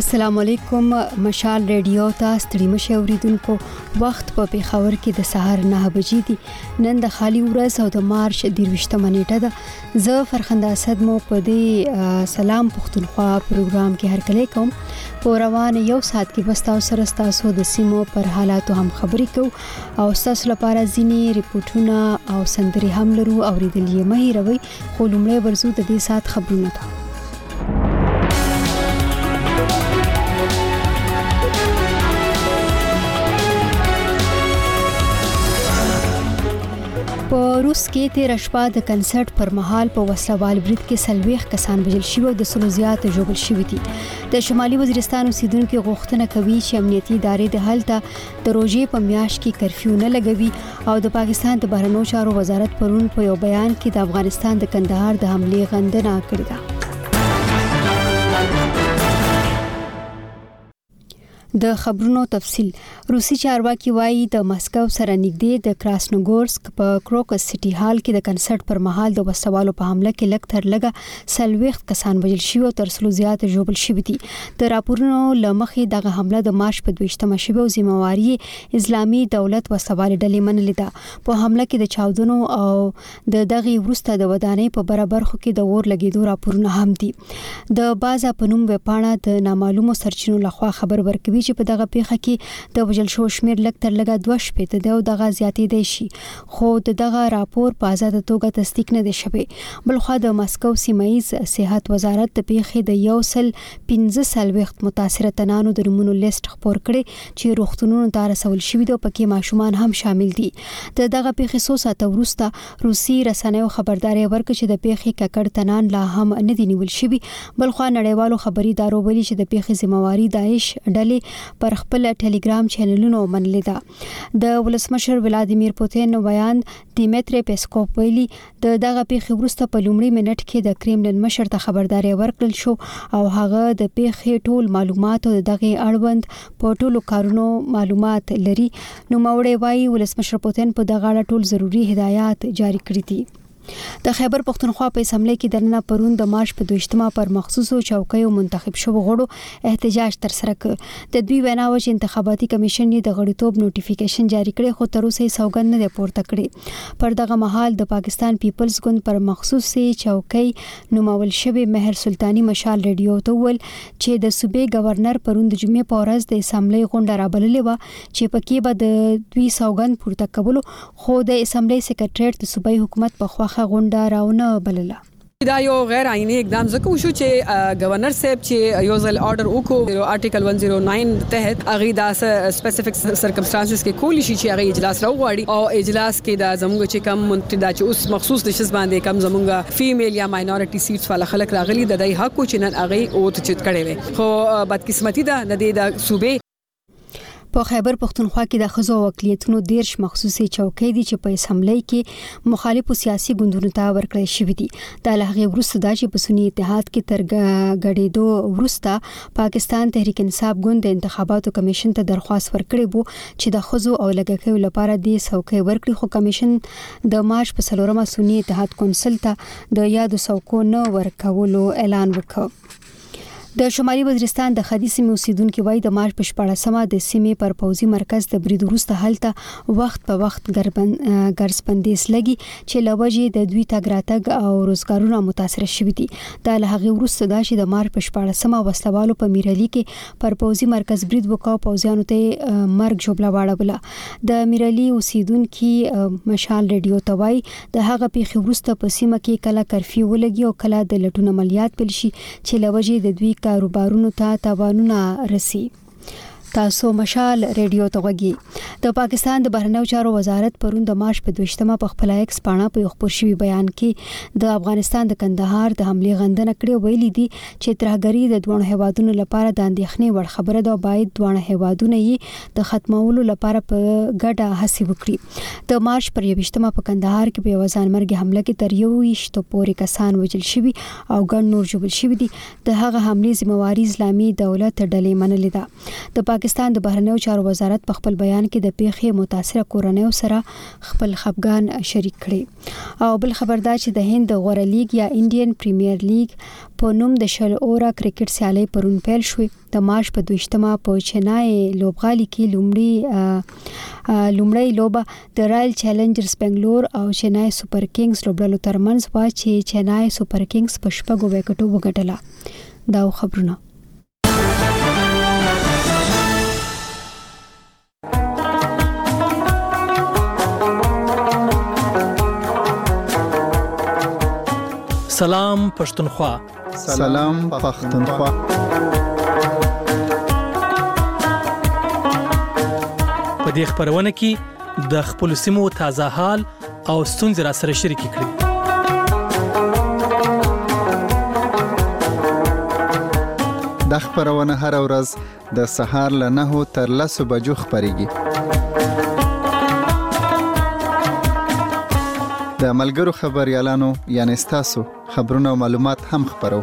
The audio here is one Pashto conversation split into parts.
السلام علیکم. مشال ریډیو ته ستړي مشه اوریدونکو، وخت په پیښور کې د سهار 9 بجې دي. نن د خالی ورځ او د مارچ 23 نیټه ده. زه فرخنده اسد مو په دې سلام پښتونخوا پروګرام کې هرکلی کوم. په روان یو ساعت کې بس تاسو تاسو د سیمو پر حالاتو هم خبرې کوو او تاسو لپاره ځینې ریپورتونه او سندري هم لرو اوریدل یې مه هیروئ. خو لومړی ورزو د دې ساعت خبرونه ته. په روس کې 13 شپه د کنسرت پر مهال په وسلوال برید کې 40 کسان وژل شوي او د سلو زیات ژوبل شوي دي. د شمالي وزیرستان اوسیدونکو غوښتنه کوي چې امنیتي ادارې د هلته د روزې په میاشت کې کرفیو نه لګوي او د پاکستان د بهرنیو چارو وزارت پرون په یو بیان کې د افغانستان د کندهار د حملې غندنه کړې ده. د خبرونو تفصیل. روسي چارواکي وایي د مسکو سره نږدې د کراسنوګورسک په کروکس سټي هال کې د کنسرت پر مهال د وسوالو په حمله کې لږ تر لږه 40 کسان وژل شوي او تر سلو زیات ژوبل شوي دي. د راپورونو لمخې دغه حمله د مارچ په 22 شوه او ذمہواري اسلامي دولت وسوال ډلې منلې ده. په حمله کې د چاودنو او د دغه وروسته د ودانۍ په برابرخو کې د اور لګیدو راپورونه هم دي. د بازا پنوم وپاڼه د نامعلومو سرچینو لخوا خبر ورکوي چې په دغه پیښه کې د وژل شو شمیر لږ تر لږه 2 شپې ته د دغه زیاتې دی شي، خو دغه راپور په آزاد توګه تصدیق نه دی شوی. بلخو د مسکو سیمایز صحت وزارت د پیښې د 15 متاثره تنانو د نمونو لیست خپور کړي چې روغتونونو ته رسول شوی دی او پکې ماشومان هم شامل دي. دغه پیښې 100 ساعته وروسته روسي رسنیو خبرداري ورکړه چې د پیښې ککړ تنان لا هم نه دي نیول شوی. بلخو نړیوالو خبري ادارو ویلي چې د پیښې ذمہواري داعش ډلې پر خپل ټلګرام چینلونو منلې ده. د ولسمشر ولادیمیر پوتین بیان دیمتری پیسکوف ویلي دغه پیښې وروسته په لومړي منټ کې د کرملین مشر ته خبرداري ورکړل شو او هغه د پیښې ټول معلومات او دغه اړوند په ټولو کارونو معلومات لري. نو موري وایي ولسمشر پوتین په دغه اړه ټول ضروري هدایات جاری کړی دي. د خیبر پختونخوا په اسمبلی کې درنه پرون د مارچ په 22 پر مخصوصو چوکیو منتخب شوو غړو احتجاج تر سره کړ. د دوی وینا و چې انتخاباتي کمیشن یې د غړیتوب نوټیفیکیشن جاری کړي خو تر اوسه یې سوګند نه دی پورته کړی. پر دغه مهال د پاکستان پیپلز ګوند پر مخصوصي چوکۍ نومول شوی مهر سلطانی مشال ریډیو ته ول چې د صوبې گورنر پرون د جمعې په ورځ د اسمبلی غونډه رابللې و چې پکې به د دوی سوګند پورته کولو، خو د اسمبلی سیکریټریټ د صوبایي حکومت په خوا غونډه راونه بلله. دا یو غیر آئینی اقدام زکه وشو چې گورنر صاحب چې یو ځل آرډر وکړو آرټیکل 109 تحت هغه د سپیسیفیک سرکمسټانسز کې کولی شي چې هغه اجلاس راوغواړي او اجلاس کې د زموږ چې کم منتدا چې اوس مخصوص د شس باندې کم زموږ فیمیل یا ماینورټي سیټس والا خلک راغلي د دای حق چې نن هغه او ته چت کړي وي. خو بدقسمتي ده د صوبې په خیبر پختونخوا کې د خزو وکلیتونو 10 مخصوصي چوکۍ دي چې په اسمبلی کې مخالفو سیاسي ګوندونو ته ورکړل شوې دي. د لغې وروسته د چې په سنی اتحاد کې تر غړېدو وروسته پاکستان تحریک انصاف ګوند د انتخاباتو کمیشن ته درخواست ورکړی وو چې د خزو او لګکیو لپاره د څوکۍ ورکړي، خو کمیشن د مارچ په 4مه سنی اتحاد کونسل ته د یادو څوکو نه ورکولو اعلان وکړ. د شمالي وزیرستان د خدي سیمې اوسیدونکو وایي د مارچ په 14مه د سیمې پر پوزي مرکز د برید وروسته هلته وخت په وخت ګرځبندیز لګي چې لوجې د دوی تګ راتګ او روزګارونه متاثر شوي دي. د لغې وروسته دا چې د مارچ په 14مه وسلوالو په میرالي کې پر پوزي مرکز برید وکاو، پوزیانو ته مرګ جوړه واړوله. د میرالي اوسیدونکو مشال ریډیو ته وایي د هغه پیښې وروسته په سیمه کې کله کرفیو ولګي او کله د لټون عملیات پیل شي چې لوجې د دوی کاروبارونو ته تاوانونه رسي. تاسو مشال ریډیو ته وګورئ. د پاکستان د بهرنیو چارو وزارت پرون د مارچ په 22 په خپل ایکس پاڼه په خبر شوی بیان کې د افغانستان د کندهار د حملې غندنه کړې، ویلي دي چې ترهګری د دوه هیوادونو لپاره د اندېښنې وړ خبره ده او باید دوه هیوادونه یې د ختمولو لپاره په ګډه هڅې وکړي. د مارچ پر 21 په کندهار کې په یو ځانمرګي حمله کې تر 21 پورې کسان وژل شوي او ګڼ نور ژوبل شوي دي. د هغه حملې ذمہواري اسلامي دولت ډلې منلې ده. د پاکستان د بهرنیو چارو وزارت په خپل بیان کې د پیښې متاثره کورنیو سره خپل خفګان شریک کړي. او بل خبردار چې د هند غوره لیگ یا انډین پریمیر لیگ په نوم د شل اورا کرکټ سیالي پرون پیل شوې. د مارچ په 22مه په چنای لوبغالي کې لومړی لوبه د رائل چیلنجرز بنگلور او چنای سپر کینګز لوبډلو ترمنځ وا چې چنای سپر کینګز په 6 وکټو وګټله. دا خبرونه. سلام پښتونخوا. سلام پښتونخوا. په دې خبرونه کې د خپل سیمو تازه حال او ستونزې را سره شریک کړي. د خبرونه هر ورځ د سهار له 9 تر 10 بجو خبريږي. د ملګرو خبريالانو یعنی تاسو خبرونه او معلومات هم خبرو.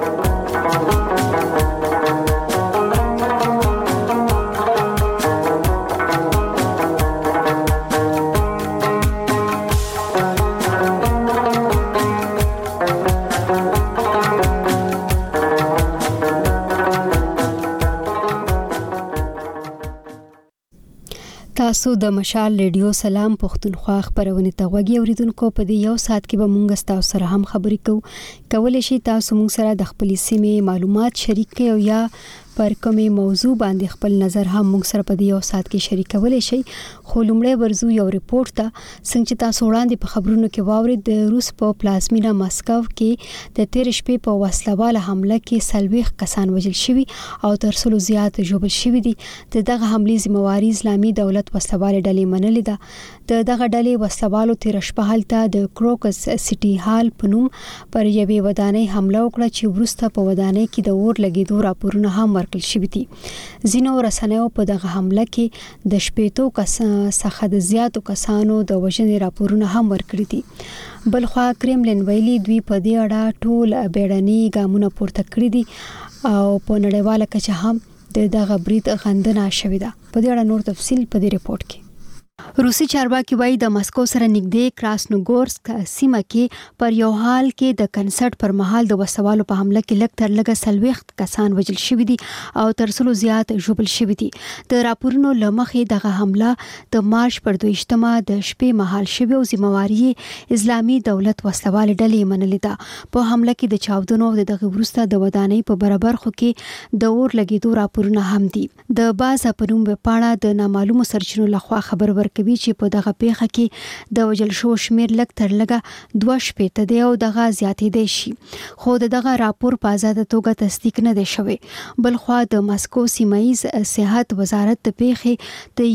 تاسو د مشال ریډیو سلام پښتونخوا خبرونه ته وګورئ. اوریدونکو په دې یو ساعت کې به مونږ تاسو سره هم خبرې کوو. کولای شئ تاسو مونږ سره د خپل سیمې معلومات شریک کړئ او یا پر کومه موضوع باندې خپل نظر هم موږ سره په دې یو ساعت کې شریکولای شئ. خو لومړی ورزو یو ریپورت ته څنګه تاسو وړاندې په خبرونو کې واورید د روس په پلازمینا مسکو کې د 13 شپې په وسلواله حمله کې 40 کسان وژل شوي او تر 100 زیات ژوبل شوي دي. دغه حمله ذمہواری اسلامي دولت وسلواله ډلې منلې ده. دغه ډلې وسلوالو 13 شپه هلته د کروکس سټي هال په نوم پر یوې ودانۍ حمله وکړه چې وروسته په ودانۍ کې د اور لګیدو راپورونه هم ورکړل شوي دي. ځینو رسنیو په دغه حمله کې د 80 څخه د زیاتو کسانو د وژنې راپورونه هم ورکړي دي. بلخوا کرملین ویلي دوی په دې اړه ټول بیړني ګامونه پورته کړي دي او په نړیواله کچه هم دغه برید غندنه شوې ده. په دې اړه نور تفصیل په دې ریپورت کې. روسي چارواکي وایي د مسکو سره نږدې کراسنوګورسک سیمه کې پر یو حال کې د کنسرت پر مهال د وسوالو په حمله کې لږ تر لږه 40 کسان وژل شوي دي او تر 100 زیات ژوبل شوي دي. د راپورونو لمخې دغه حمله د مارچ پر 22مه د شپې مهال شوی او ذمہواری اسلامي دولت وسلواله ډلې منلې ده. په حمله کې د چاودنو او دغه وروسته د ودانۍ په برابرخو کې د اور لګیدو راپورونه هم دي. د باز په نوم پاڼه د نامعلومو سرچینو لخوا خبر ورکوي چې په دغه پیښه کې د وژل شو شمیر لږ تر لږه 2 شپې دی او دغه زیاتې دی شي. خو دغه راپور په آزاد توګه تصدیق نه دی شوی. بل خو د مسکو سیمایز صحت وزارت د پیښې د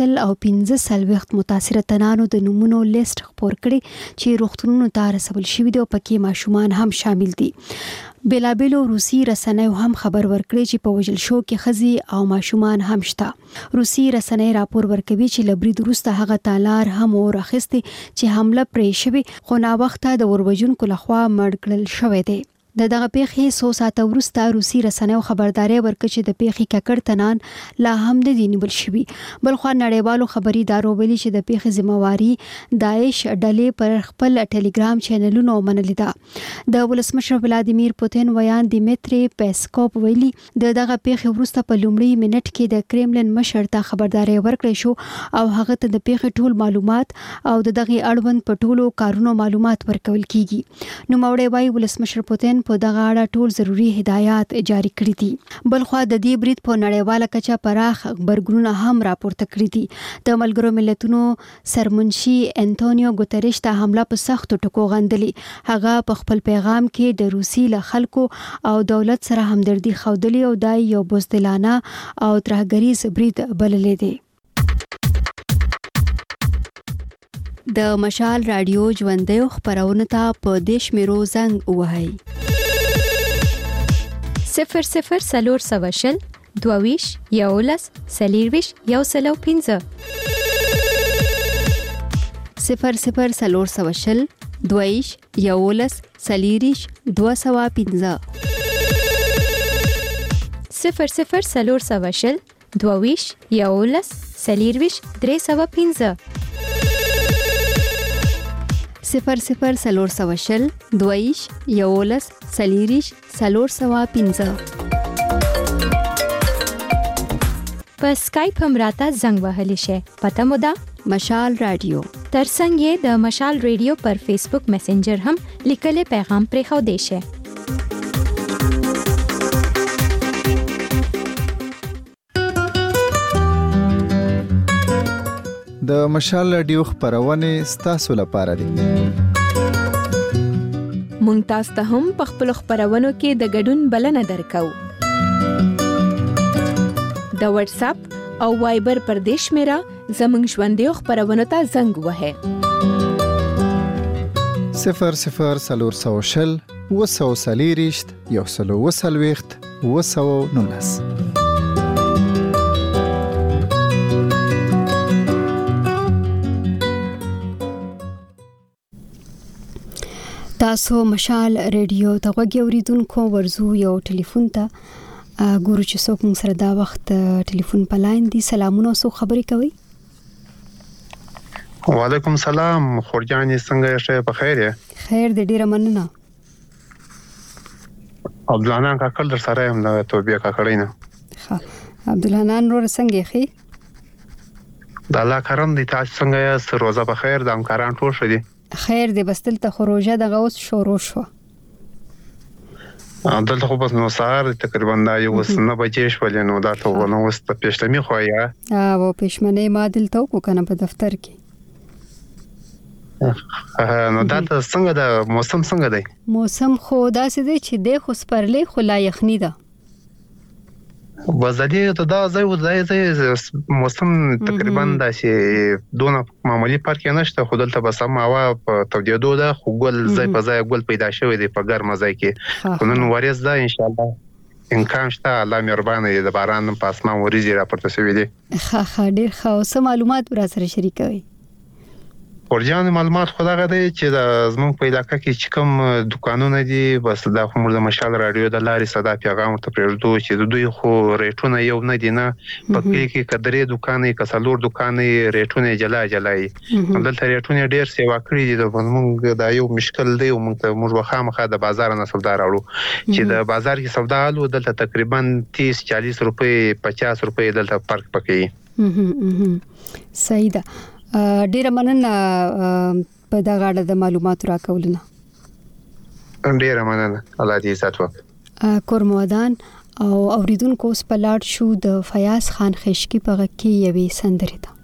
115 متاثره تنانو د نمونو لیست خپور کړي چې روغتونونو ته رسول شوی دی او پکې ماشومان هم شامل دي. بلابلو روسي رسنیو هم خبر ورکړي چې په وژل شو کې خزي او ماشومان هم شته. روسي رسنۍ راپور ورکوي چې لبرید وروسته هغه تالار هم ورخصتي چې حمله پرې شوی خو نا وخته د وروجونکو لخوا مړ کړل شوی دی. دغه پیښې 100 ساعته وروسته روسي رسنیو خبرداري ورکړه چې د پیښې ککړ تنان لا هم د نیول شوی. بل خو نړیوالو خبري ادارو ویلي چې د پیښې ذمہواری داعش ډلې پر خپل ټلګرام چینلونو منلې ده. د ولسمشر ولادیمیر پوتین ویان دیمیتری پیسکوپ ویلي دغه پیښې وروسته په لومړي منټ کې د کرملین مشر ته خبرداري ورکړې شو او هغه ته د پیښې ټول معلومات او دغه اړوند په ټولو کارونو معلومات ورکول کیږي. نو موري وای ولسمشر پوتین په دغه اړه ټول ضروری هدایات جاری کړی دي. بل خو د دې برید په نړیواله کچه پراخ خبرګونونه هم راپورته کړی دي. د ملګرو ملتونو سرمنشي انټونیو ګوتریش ته حمله په سختو ټکو غندلې. هغه په خپل پیغام کې د روسي له خلکو او دولت سره همدردي ښودلې او دای یو بزدلانه او ترهګریز برید بللې دی. د مشال رادیو ژوندۍ خبرونه ته په دیش میرو زنګ وهاي 00 سلور سواشل دوویش یولس سلیرویش یوسلو 15 00 سلور سواشل دوویش یولس سلیریش 215 00 سلور سواشل 22 11 40 315. 00 سلور 22 11 40 315. په سکایپ هم راته زنګ وهلی شي. پته مو ده مشال رادیو. ترڅنګ یې د مشال رادیو پر فیسبوک میسنجر هم لیکلي پیغام پرې خو دی شي. د مشال رادیو خبرونه ستاسو لپاره دي. مونږ تاسو ته هم په خپل خبرونو کې د ګډون بلنه درکو. د واتس اپ او وایبر پر دیش میرا زمنګ ژوندې خبرونه ته زنګ وهه. 00 سلور 140 140 119. تاسو مشال رادیو ته غوږی اوریدونکو ورزو یو ټلیفون ته ګورو چې څوک موږ سره دا وخت ټلیفون په لاین دي. سلامونه، سو خبرې کوي؟ وعلیکم سلام خورجانې، څنګه یې؟ په خیر یې؟ خیر دې، ډیره مننه. عبدالحنان کاکل در سره یم د توبې کاکړی نه. ښه عبدالحنان ورور څنګه یې؟ د الله کرم دی. تاسو څنګه یاست؟ روزه په خیر؟ د همکاران ټول ښه دي؟ خیر دې، بس دلته خو روژه دغه اوس شروع شوه. دلته خو بس نو سهار تقریبا دا یو 9 بجې شولې، نو دا ته نو وست پېشلمي خو یا او پېشمنې ما دلته وکړو کنه په دفتر کې. نو دا ته څنګه د موسم څنګه دی؟ موسم خو داسې دی چې د خو سپرلې خو لا یخني ده. وزدي ته دا ځای موسم تقریبا داسې دونه معمولی فرق نشته، خو دلته بس هم هوا په تودېدو ده، خو ګل ځای په ځای ګل پیدا شوی دی په ګرمه ځای کې. خو نن وریځ ده، ان شاء الله امکان شته، الله مهربان دی، د باران په اسمان وریځې راپورته شوې دي. ښه ډېر ښه. اوس معلومات را سره شریکوي. ورجان معلومات خدای دی چې د زموږ په علاقې کې چې کوم دکانونه دي، بس دا خو موږ د مشال رادیو د لارې صدا پیغام ته پرېږدو چې د دوی خو ریټونه یو نه دي، نه په کلی کې کدرې دکانې کسلور دکانې ریټونه جلا جلای. دلته ریټونه ډېر سیوا کړی دي. د موږ دا یو مشکل دی، موږ وخامخه د بازار نه سودا راوړو چې د بازار کې سودا الو دلته تقریبا 30-40 روپۍ 50 روپۍ دلته فرق پکې. صحیح ده. ډیره مننه په دغه اړه د معلوماتو راکولنه. ډیره مننه، الله دې عزت وکړي. کورمودان او اوریدونکو اوس په لاړ شو د فیاض خان خشکی په غږ کې یوې سندرې ته.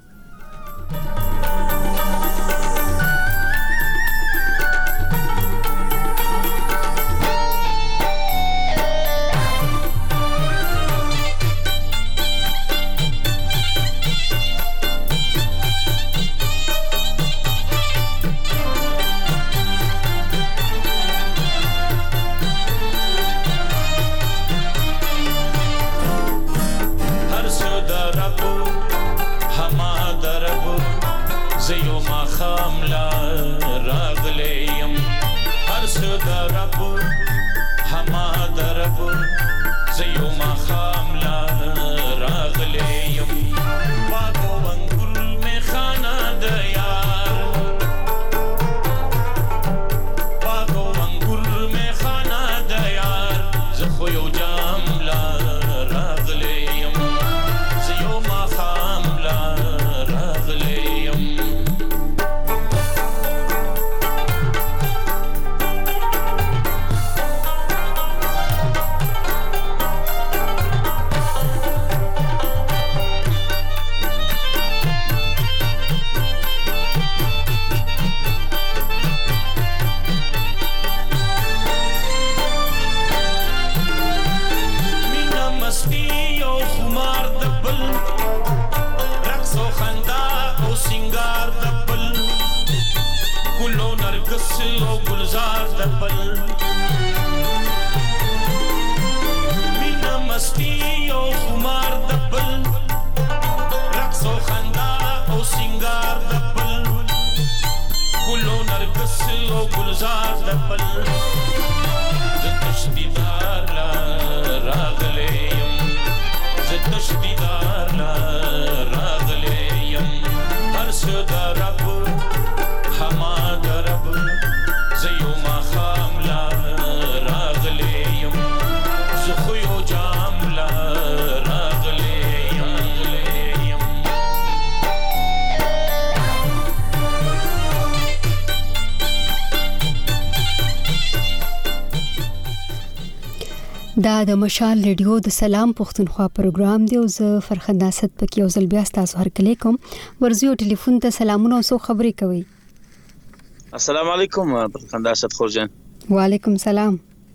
دا د مشال ریډیو د سلام پښتونخوا پروګرام دی او زه فرخنده اسد پکې یو ځل بیا تاسو هرکلی کوم ورزيو ټلیفون ته سلامونه او خبرې کوي. السلام علیکم فرخنده اسد خورجان. وعلیکم سلام.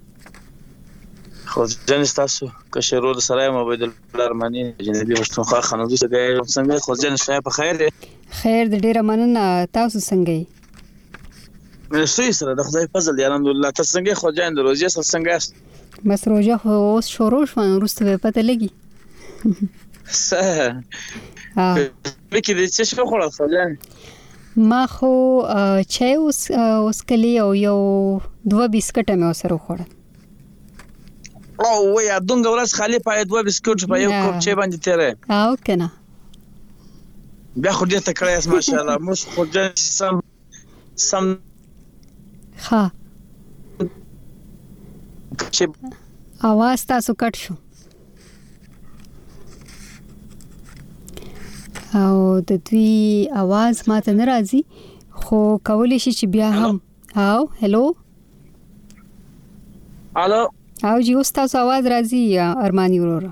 خورجان تاسو کشرو د سلام عبد الله رحماني جنبي پښتونخوا خنوزي څنګه خورجان شای په خیر دی؟ خیر د ډیره مننه تاسو څنګه یې؟ مې سره د خدای فضل الحمدلله. تاسو څنګه خورجان د روزي سره څنګه است؟ بس روزه خو اوس شروع شو وروسته به پته لګي. مکه دې څه شو خورل خورجان؟ ما خو چای اوس کلی او یو 2 بسکټ مې سره خوړل. او یا دونګ ورځ خالی پای 2 بسکټ په یو کوپ چای باندې تیرې. او کنه بیا خو دې ته کړی ماشاءالله مش خورجان سم ها आवाज تاسو کټ شو او د دوی आवाज ماته ناراضي خو کولې شي چې بیا هم او هلو او جی اوس تاسو आवाज راځي ارماني وروره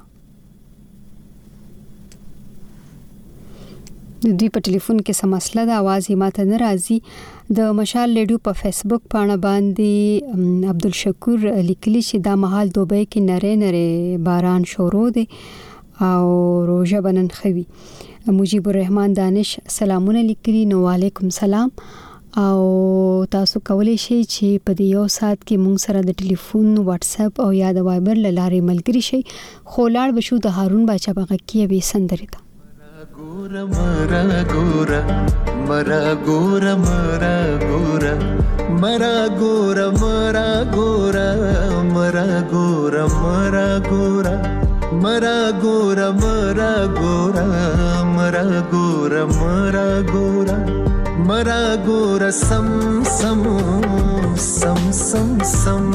د دوی په ټلیفون کې څه مسله ده आवाज یې ماته ناراضي. د مشال ریډیو په فیسبوک پاڼه باندې عبدالشکور لیکلی چې دا مهال دوبۍ کې نری باران شروع دی او روزه بنن خوي. مجيب الرحمن دانش سلامونه لیکلی. نو علیکم سلام او تاسو کولای شئ چې په دې یو سات کې مونږ سره د ټلیفون واتس اپ او یا د وایبر لارې ملګری شئ. خو لاړ بشو د هارون باچا بغه کې به سندره ده. Gora mara gora mara gora mara gora mara gora mara gora mara gora mara gora mara gora mara gora mara gora mara gora mara gora sam sam sam sam sam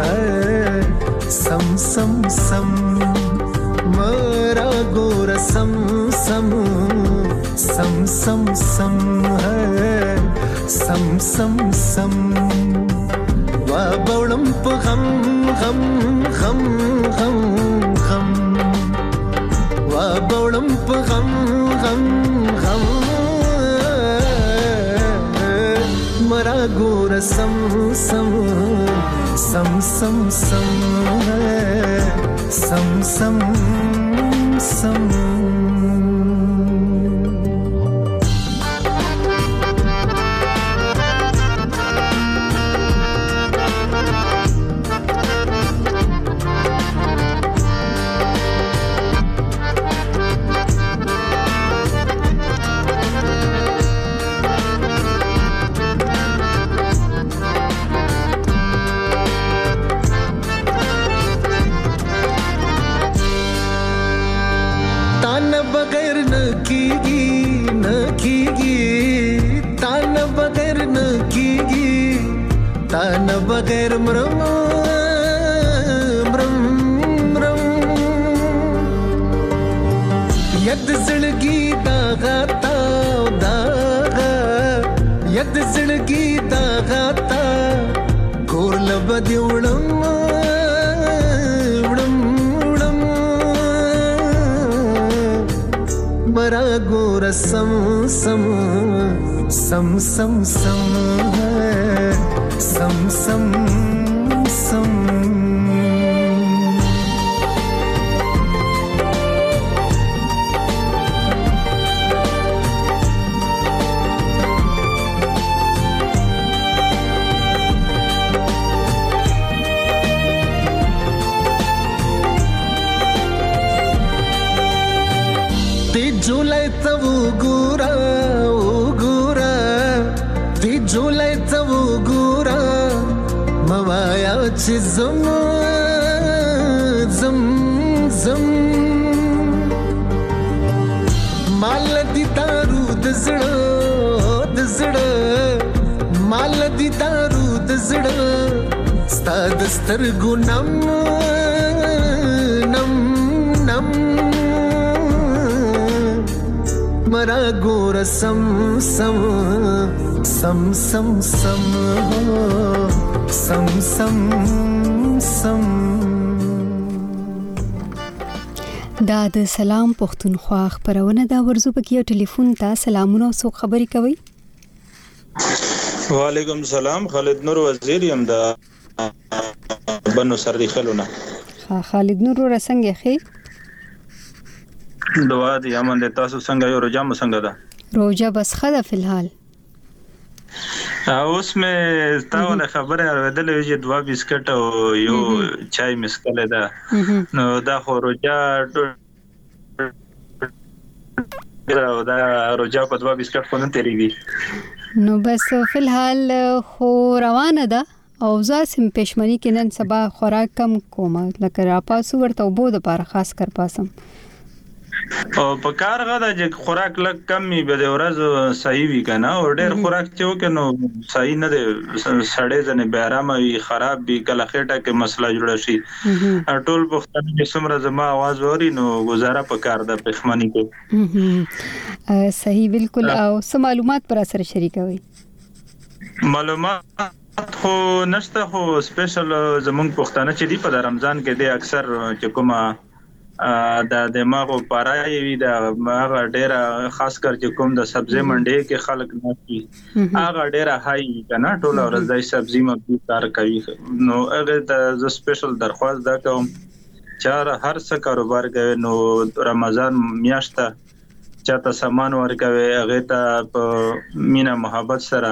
sam sam sam mara gora sam sam sam sam sam hai sam sam sam wa bawlam pa gham gham gham gham gham wa bawlam pa gham gham gham mara gora sam sam sam sam sam hai sam sam sam बगैर मरम मरम मरम यद जिंदगी दागाता दागा यद जिंदगी दागाता गोर लबदी उड़म उड़म उड़म मरा गोर सम सम सम सम सम sam sam sam te julai tavu gura o gura te julai tavu gura mawaya چې زم زم زم لدی دارو د زړه ستا د سترګو نم نم نم مرا ګور سم سم سم سم سم سم سم سم. دا د سلام پښتونخوا خبرونه دا ورزو پکې ټلیفون ته سلامونه او خبري کوي. وعلیکم السلام، خالد نور وزیر یم دا بنو سردی خلونه. خالد نور ورسنګ خیر دعا دی امن د تاسو څنګه یو روزه مو څنګه ده؟ روزه بس خده فی الحال. اوس مې تاونه خبره اوریدلې چې 2 بسکټ او یو چای مسکله ده، نو دا خو روزه دا روزه په 2 بسکټ خو نه تیریږي. نو بس فی الحال خو روانه ده او زاسم پښمنی کې نن سبا خوراک کم کومه لکه را پاسو ورته وبو د لپاره خاص کر پاسم او په کار غدا چې خوراک لږ کم می به د ورځ صحیح وي کنه او ډېر خوراک چې وکنو صحیح نه دی، سړې ځنه به آرام وي خراب وي کله خېټه کې مسله جوړ شي. ټول پښتنه چې څومره زما आवाज اوري نو گزاره په کار د پښمنی کې صحیح بالکل. او څه معلومات پر سره شریکوي؟ معلومات خو نشته، خو سپیشل زمونږ پښتانه چې دی په رمضان کې دی اکثر چې کومه دا دماغو پارای وی دا هغه ډیره خاص کر چې کوم د سبزی منډي کې خلک نه کی هغه ډیره هاي کنه ټول ورځ د سبزی مبدي کار کوي. نو هغه د سپیشل درخواست دا کوم چې هر څه کاروبار کوي نو رمضان میاشته چاته سامان ورکوي هغه ته په مینا محبت سره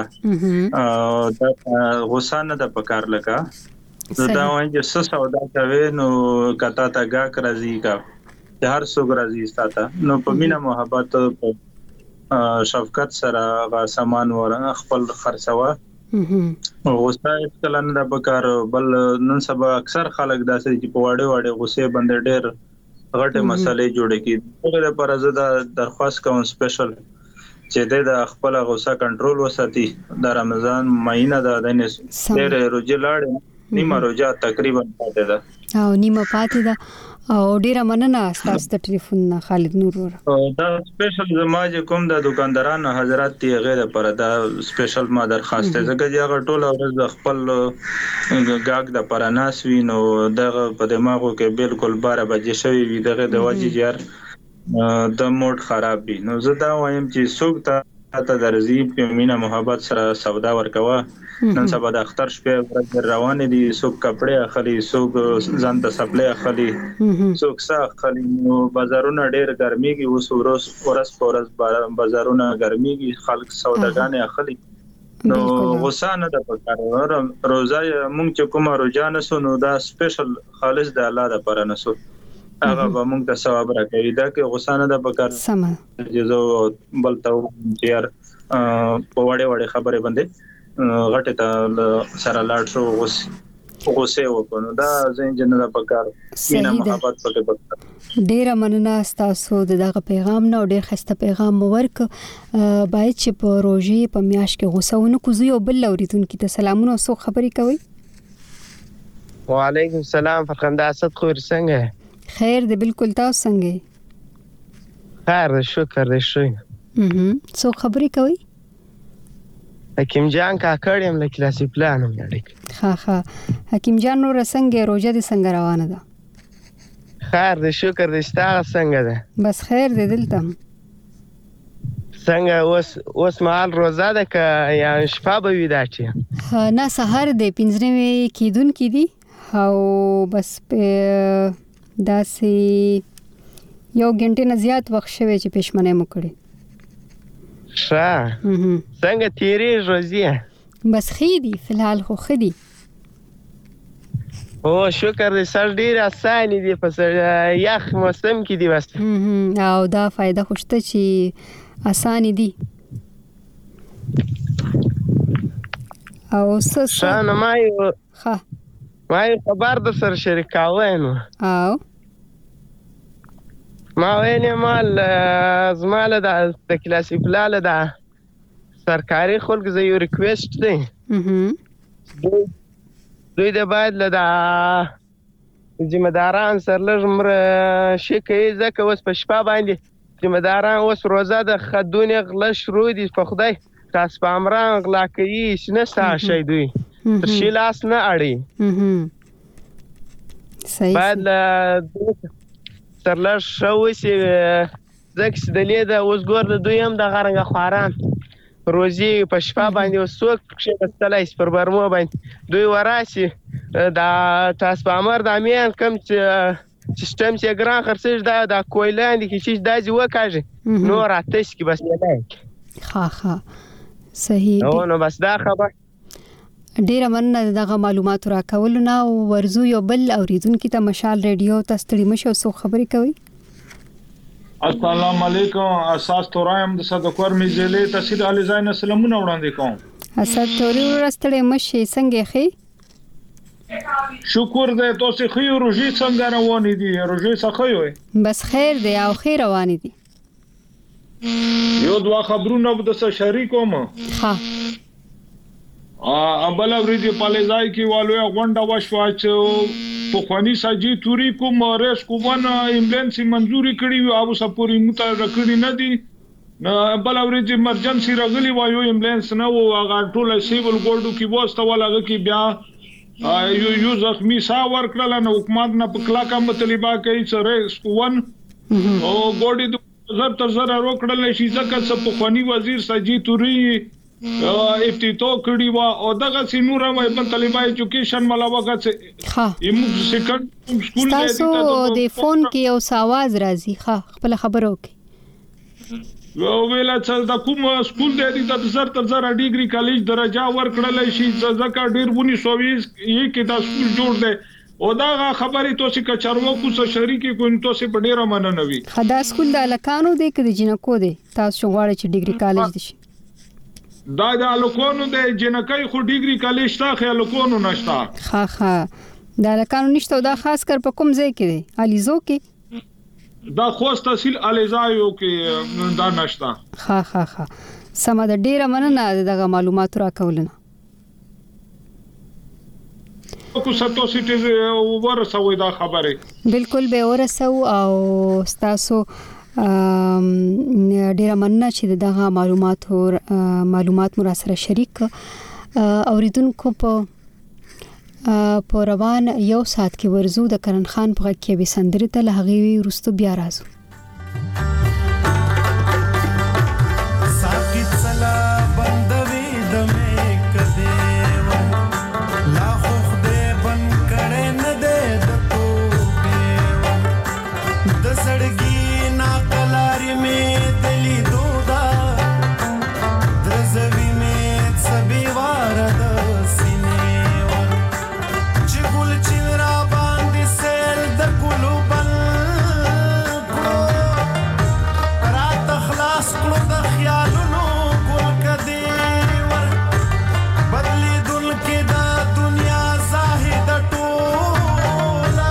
دا غوسه نه د پکار لکه دا وایي چې څه سودا کوي نو کتا تا گا راځي کا هر څوک راځي ساته نو په مینا محبت په شفقت سره غا سامان ور خپل خرڅوا غوسه کله نه د پکار بل نن سبا اکثر خلک داسې چې په واړه واړه غوسه باندې ډېر غټه مسلې جوړې کی دغه لپاره زه دا درخواست کوم سپیشل چې د خپل غوسه کنټرول وساتي. د رمضان مهینه د ډېر روزه لاړ نیمه روزه تقریبا پاتې ده او نیمه پاتې ده او ډیره مننه تاسو د ټلیفون نه خالد نور دا سپیشل زما چې کوم د دکاندارانو حضرات دی غیر پر دا سپیشل ما درخواست ده چې هغه ټول ورځ د خپل غاګ د پراناس وینو دغه په دماغو کې بالکل 12 بجې شوی وي دغه د وجې یار د موډ خراب وي. نو زه دا وایم چې څوک ته درځي په مینا محبت سره سودا ورکوا. نن سبا د اختر شپه روان دي څوک کپڑے اخلي څوک ځان ته سپلای اخلي څوک سا اخلي. نو بازارونه ډېر ګرميږي اوس ورځ پورس بازارونه ګرميږي خلک سوداګانې اخلي نو غوسه نه د پکار روزه مونږ چې کومه روزه نسو نو دا سپیشل خالص د الله لپاره نسو هغه به مونږ ته ثواب راکوي. دا کې غوسه نه د پکار جزو بلته یار په وړه وړه خبره باندې غټه ته سره لاړ شو غوسه وکړو دا زين جننه پکار مینا محبت پکې پکار. ډیر مننه تاسو دغه پیغام نو ډیر خسته پیغام ورک باید چې په روزي په میاش کې غوسه ونه کوزي او بل اوریدونکو ته سلامونه او خبري کوي. وعلیکم السلام فرخنده اسد خو څنګه خیر دی بالکل تاسو څنګه خیر شکر دې شوي څو خبري کوي حکیم جان کا کړم له کلاسي پلانم لري. ها حکیم جان نور څنګه روزه دې څنګه روانه ده؟ خیر دې شکر دې ستاسو څنګه ده؟ بس خیر دې دلته څنګه اوس مال روزه ده که یا شپه به وي دا چې نه سحر دې 15 کیدون کی دي او بس په داسې یو غنټه نه زیات وخت شوی چې پښمنه مو کړی. څنګه تیری روزي بس خېدي فلحال خو خېدي او شکر دې سر ډیر اسانه دي په یخ موسم کې دی بس او دا فائدہ خوشته چې اسانه دي او شان ما یو خبر د سر شریکاوینو او ما ویني مال زماله د کلاسي پلاله ده سرکاري خلک زه یو ریکویسټ دی دوی د باید له دا ذمہداران سره لږ شي کوي ځکه اوس په شپه باندې ذمہداران اوس روزه د خدونه غلا شروع دي په خدای تاسو په امران غلا کوي شنه شي دوی تر شي لاس نه اړي صحیح باید تر لږ شوسي ځکه چې د لیدا اوس ګور د دوی هم د غرنګ خواران روزي په شپه باندې وسوک چې تلایس پر برمو باندې دوی وراسي دا تاسو په امر د امین کوم چې سیستم چې ګران خرڅش دا کویلان دي چې دازي وکاږي نو راتش کی بس نه ها صحیح نو بس دا خبر ډیره مننه دغه معلومات راکول نه ورزو یو بل اوریدونکو ته مشال ریډیو تستړي مشو سو خبرې کوي السلام علیکم اساس تورایم د صدقور میزلې تحصیل علي زاین سلامونه وړاندې کوم اساس توري ورستړي مشي څنګه خي شکر دې تاسو خو روزي څنګه روانې دي روزي څخه وي بس خیر دی او خیر روانې دي یو دوا خبرونه د شریکوم ها ابل ورېدي پالېځای کې والو غونډه وشو چې په خواني ساجي توري کوم ریس کوونه ایمبولانس منزوري کړی او سپوري متر کړی نه دي بل ورېدي ایمرجنسي راغلی وایو ایمبولانس نه او هغه ټول سیول ګورډو کې واسطه ولاګه کې بیا یو زخمی سا ورکړل نو حکومت نه په کلاکه مطالبه کوي چې ریس کوون او ګورډي زر روکړل شي ځکه چې په خواني وزیر ساجي توري افتتاح کړی و او دغه سینوره مې په طالبه ایجوکیشن ملاوګه چې ها یمو سکند سکول دی تاسو د فون کې او ساواز راځي ها خپل خبرو کې ویلا چې د کوم سکول دی د زر تر زر ډیګري کالج درجه ورکړل شي ځکه ډیر ونی سوویس یې کې دا سکول جوړ دی او دا خبرې تاسو کا چارواکو سره شریکي کوم تاسو په ډیره مننوي خدا سکول د لکانو دی کې د جنکو دی تاسو غواړئ چې ډیګري کالج دي دا د الکونو د جنکای خو ډیګري کالج تا خیال الکونو نشتا ها دا الکانو نشته دا خاص کر په کوم ځای کې دی الیزو کې دا خوست تحصیل الیزایو کې دا نشتا ها سم د ډیره مننه دغه معلومات راکولنه کو ساتو سټیز ورسوي دا خبره بالکل به ورسو او تاسو ډیره مننه چې دغه معلومات مو را سره شریک اوریدونکو په روان یو سات کې ورزو د کرن خان په کې به سندره ته لغوي ورستو بیا راځو ساکت سلا بندوي د مې کده لا خو دې بن کړه نه دې د تو د سړګي نا کلاري مې دلی دودا درزوي مې سبي وار د سینې چې ګل چیرا باندې سیل د ګلو بل رات خلاص کړو د خیالونو ګل کدي ور بدلی دل کې دا دنیا زاهد ټولا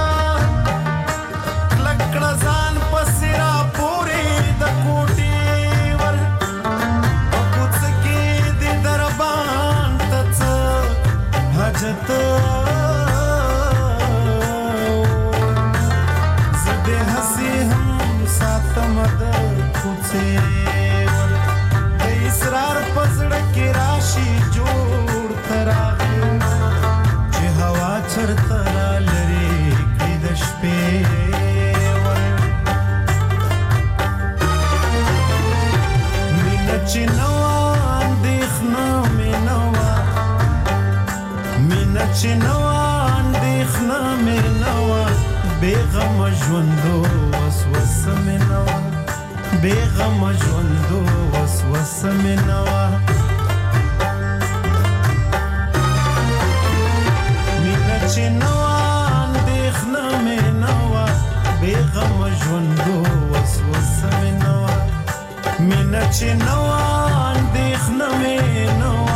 لکړه ځان پسرا پوري د کوټي ور کوڅ کې د دربان تڅ حاجت زده حسي هم ساتم د کوڅه ور د اسرار پزړه کې راشي جوړ تراغه چې هوا چرته لري کې د شپې چنوان دیخنا میں نوا بیغم ژوندو وسوسه میں نوا بیغم ژوندو وسوسه میں نوا مینا چنوان دیخنا میں نوا بیغم ژوندو وسوسه میں نوا مینا چنوان دیخنا میں نوا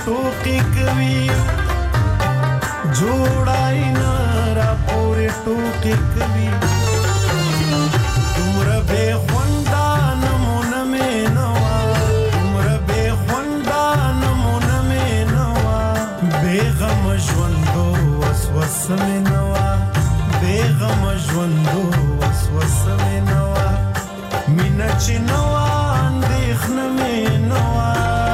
ټوکی کوي جوړای نه را پورې ټوکی کوي دومره بے خوندا نمونه مې نوا دومره بے خوندا نمونه مې نوا بے غم ژوندو وسوسه مې نوا بے غم ژوندو وسوسه مې نوا مینا چې نوا اندېښنه مې نوا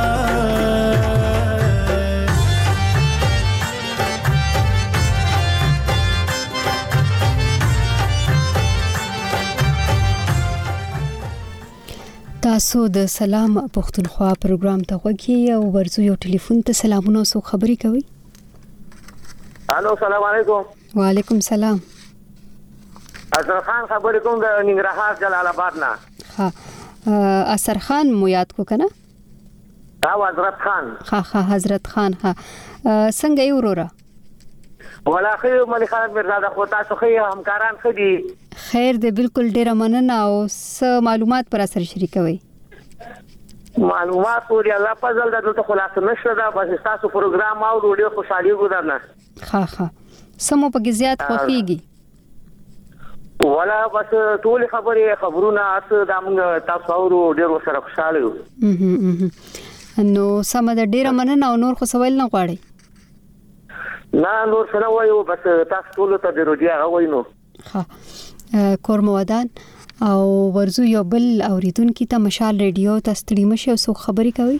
تاسو د سلام پښتونخوا پروګرام ته غوږی او ورزو یو ټلیفون ته سلامونه سو خبري کوي. الو سلام علیکم. وعلیکم سلام. اثر خان خبرې کوم د ننګرهار جلال آباد نه. ها اثر خان مو یاد کو کنه؟ دا حضرت خان. ها حضرت خان. ها څنګه یو ورورا؟ ولا خیر ملي خان مرزا خو تاسو خو همکاران خدي. خیر دې بالکل ډیره مننه او څه معلومات پر اثر شریکوي. معلومات پورې الله فضل د خلاص نشته دا بس تاسو پروګرام او ډېر خوشالي ګذرنه. ها سمو په زیات خوخيږي. ولا بس ټول خبرونه اس د موږ تاسو او ډېر سره خوشاله یو. نو سم د ډیره مننه او نور خو سوال نه غواړي. نه نور څه نه وایو بس تاسو ټول ته د روډیا غوینو. ها کور مودان او ورزو یو بل اوریدونکو ته مشال ریډیو ته ستړي مشه او سو خبري کوي.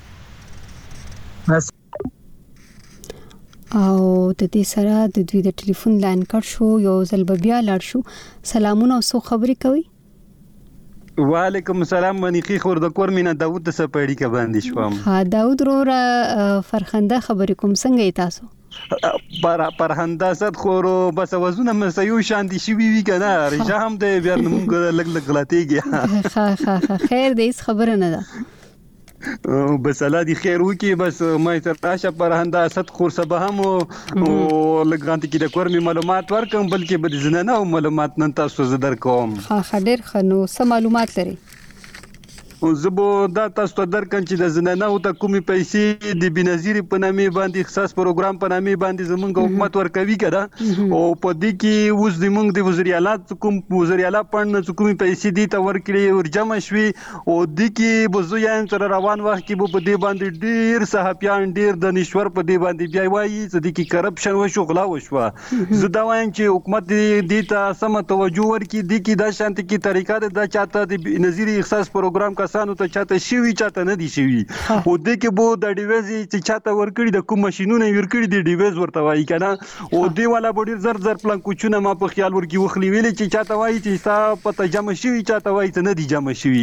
او د دې سره د دوی د ټلیفون لاین کټ شو یو ځل بیا لاړ شو. سلامونه او سو خبري کوي. وعلیکم السلام منیخي خور د کور مینا داوود ته سپېړی کا باندې شوم. ها داوود رورا فرخنده خبرې کوم څنګه یې تاسو؟ پر هندسه خورو بس وزونه مسيو شان دي شي وی کنه رجا هم د بیا موږ لګ غلطيږي. خیر دې خبره نه ده. بس الله دې خیر وکي بس ما تر راشه پر هندسه خور سبا هم او لګانت کې د کورمي معلومات ورکم بلکې بد زنه او معلومات نن تاسو زدر کوم. خډر خنو سم معلومات لري. زبو دا تاسو ته درکم چې د زنانه او د کومي پیسې د بنظیر په نامه باندې خاص پروګرام په نامه باندې زمونږ حکومت ورکوي کړه او په دې کې اوس زمونږ د وزیرالات کوم وزیراله پړنه کومي پیسې دي ته ورکړي او جمع شوي او د کې بوزویان تر روان وخت کې په دې باندې ډیر صحافیان ډیر د نشور په دې باندې بیا وایي چې د کې کرپشن وشو غلا وشو. زه دا وایم چې حکومت دې ته سم توجه ورکړي د کې د شانتي کې طریقه د چاته د نظیر خاص پروګرام کا سانو ته چاته شوی چاته نه دي شوی او د کې بو د ډیویز چې چاته ورکړي د کوم ماشينونه ورکړي د ډیویز ورته وایي کنه او دی والا بډیر زر پلان کوچونه ما په خیال ورکی وخلی ویلې چې چاته وایي چې تا پته جمع شوی چاته وایي چې نه دي جمع شوی.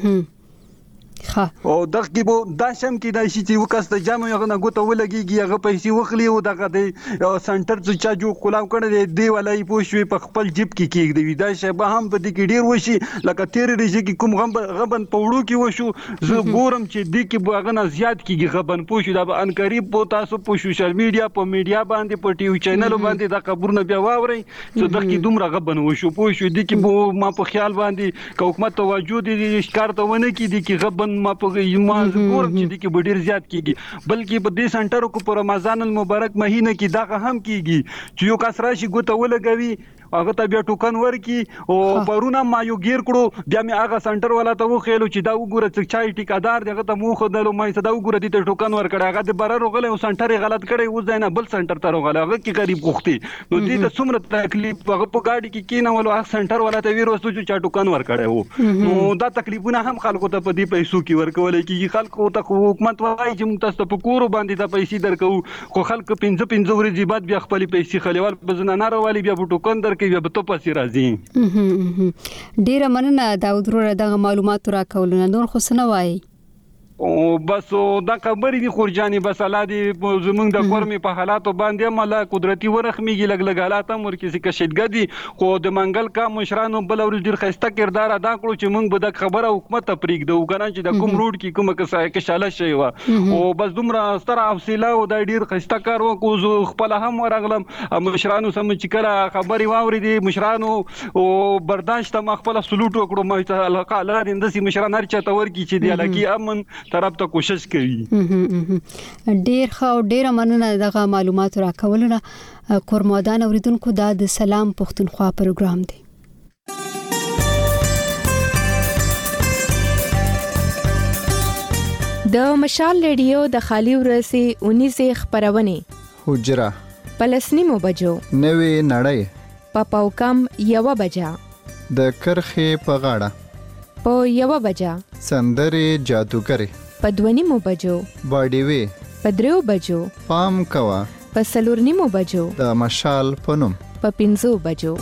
او دغه کې بو دا شم کې دا شي چې وکاسته جامه یو نه غوته ولګيږي هغه پیسې وخلی او دغه د سنټر چې چا جو کولاو کړي دی ولای پوښوي په خپل جیب کې کېږي دا شی به هم په دې کې ډیر وشي لکه تیر ریږي کې کوم غبن پوړو کې وشو زه ګورم چې دې کې به غنه زیات کېږي غبن پوښو دا به انکاری په تاسو په سوشل میډیا په میډیا باندې په ټي وي چینل باندې دا خبرونه بیا واوري چې دغه کې دومره غبن وشو پوښو دې کې ما په خیال باندې حکومت توجه دي ښکار ته ونه کې دي کې غبن ما په یما ګورم چې د کې ډیر زیات کیږي بلکې په دې سنټرو کو پر رمضان المبارک مهینه کې دا هم کیږي چې یو کس راشي ګوته ولګوي هغه ته بیا ټوکن ورکی او پرونه ما یو گیر کړو بیا مې هغه سنټر والا ته وخیلو چې دا وګوره چې چای ټیکادار دغه ته مو خدلو مې صدا وګوره دې ته ټوکن ورکړ هغه د برر غلې او سنټر غلط کړي و ځای نه بل سنټر ته غلې هغه کې غریب غوښتي نو دې ته څومره تکلیف هغه په گاډي کې کینول هغه سنټر والا ته ویروستو چې چا ټوکن ورکړي وو نو دا تکلیفونه هم خلکو ته په دې پیسو کې ورکول کېږي خلکو ته حکومت وایي چې موږ تاسو په کور باندې د پیسې درکو خو خلک 15 ورځې بعد بیا خپل پیسې خلیوال بزنه راولي بیا ټوکن درکې بیا په تو پسې ډیره مننه داود وروره دغه معلومات راکولونه نور خو څه نه وایي او بس دا خبرې دي خورجاني بس الله دې زمونږ د کورمي په حالاتو باندې مله قدرتي ورخميږي لګ حالات هم ورکې کشیدګدي خو د منګل کا مشرانو بل ور ډیر خسته کردار ادا کړو چې موږ به د خبره حکومت ته پریږدو کنه چې د کوم روډ کې کومه کشاله شي وا او بس دومره ستر حوصله او د ډیر خسته کار وکړو خپل هم ورغلم مشرانو سم چې کله خبري واوري دي مشرانو او برداشت ما خپل سلوټ وکړو مې ته الحق الله دې اندسي مشران هر چا ته ورکی چې دی لکه امن طرف ته کوشش کوي. ډیر ښه او ډیر مننه دغه معلومات راکولونه. کورمودان اوریدونکو دا د سلام پښتونخوا پروګرام دی. د مشال ریډیو د خالی ورسې 19 خبرونه حجره پلسنیمو بجو نوې نړۍ په پاوکم 1 بجا د کرخې په غاړه په 1 بجا سندرې جادوګرې په 2 بجو باډي وی په 3 بجو پام کوا په 4 بجو د مشال پنوم په 5 بجو.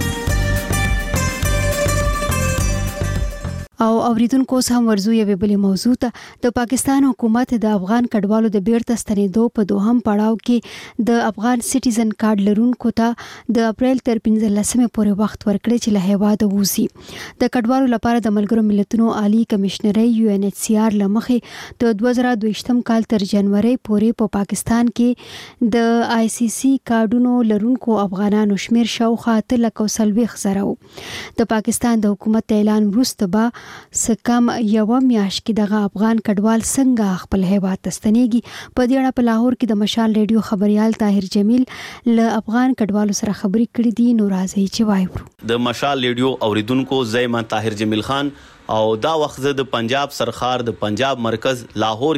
او اوریدونکو سم ورزو یو بل موضوع ته د پاکستان حکومت د افغان کډوالو د بیرته ستنېدو په دوهم پړاو کې د افغان سټیزن کارت لرونکو ته د اپریل تر 15 پورې وخت ورکړي چې له هیواده ووزي. د کډوالو لپاره د ملګرو ملتونو عالی کمشنري UNHCR لمخې د 2022 کال تر جنوري پورې په پاکستان کې د ICC کارډونو لرونکو افغانانو شمیر شاوخوا 340,000 د پاکستان د حکومت اعلان وروسته به سکم یو میاشت کې دغه افغان کډوال څنګه خپل هیواد ته ستنېږي. په دې اړه په لاهور کې د مشال ریډیو خبريال طاهر جمیل له افغان کډوالو سره خبرې کړې دي. نو راځي چې وایو د مشال ریډیو اوریدونکو زما طاهر جمیل خان او دا وخت د پنجاب سرخار د پنجاب مرکز لاهور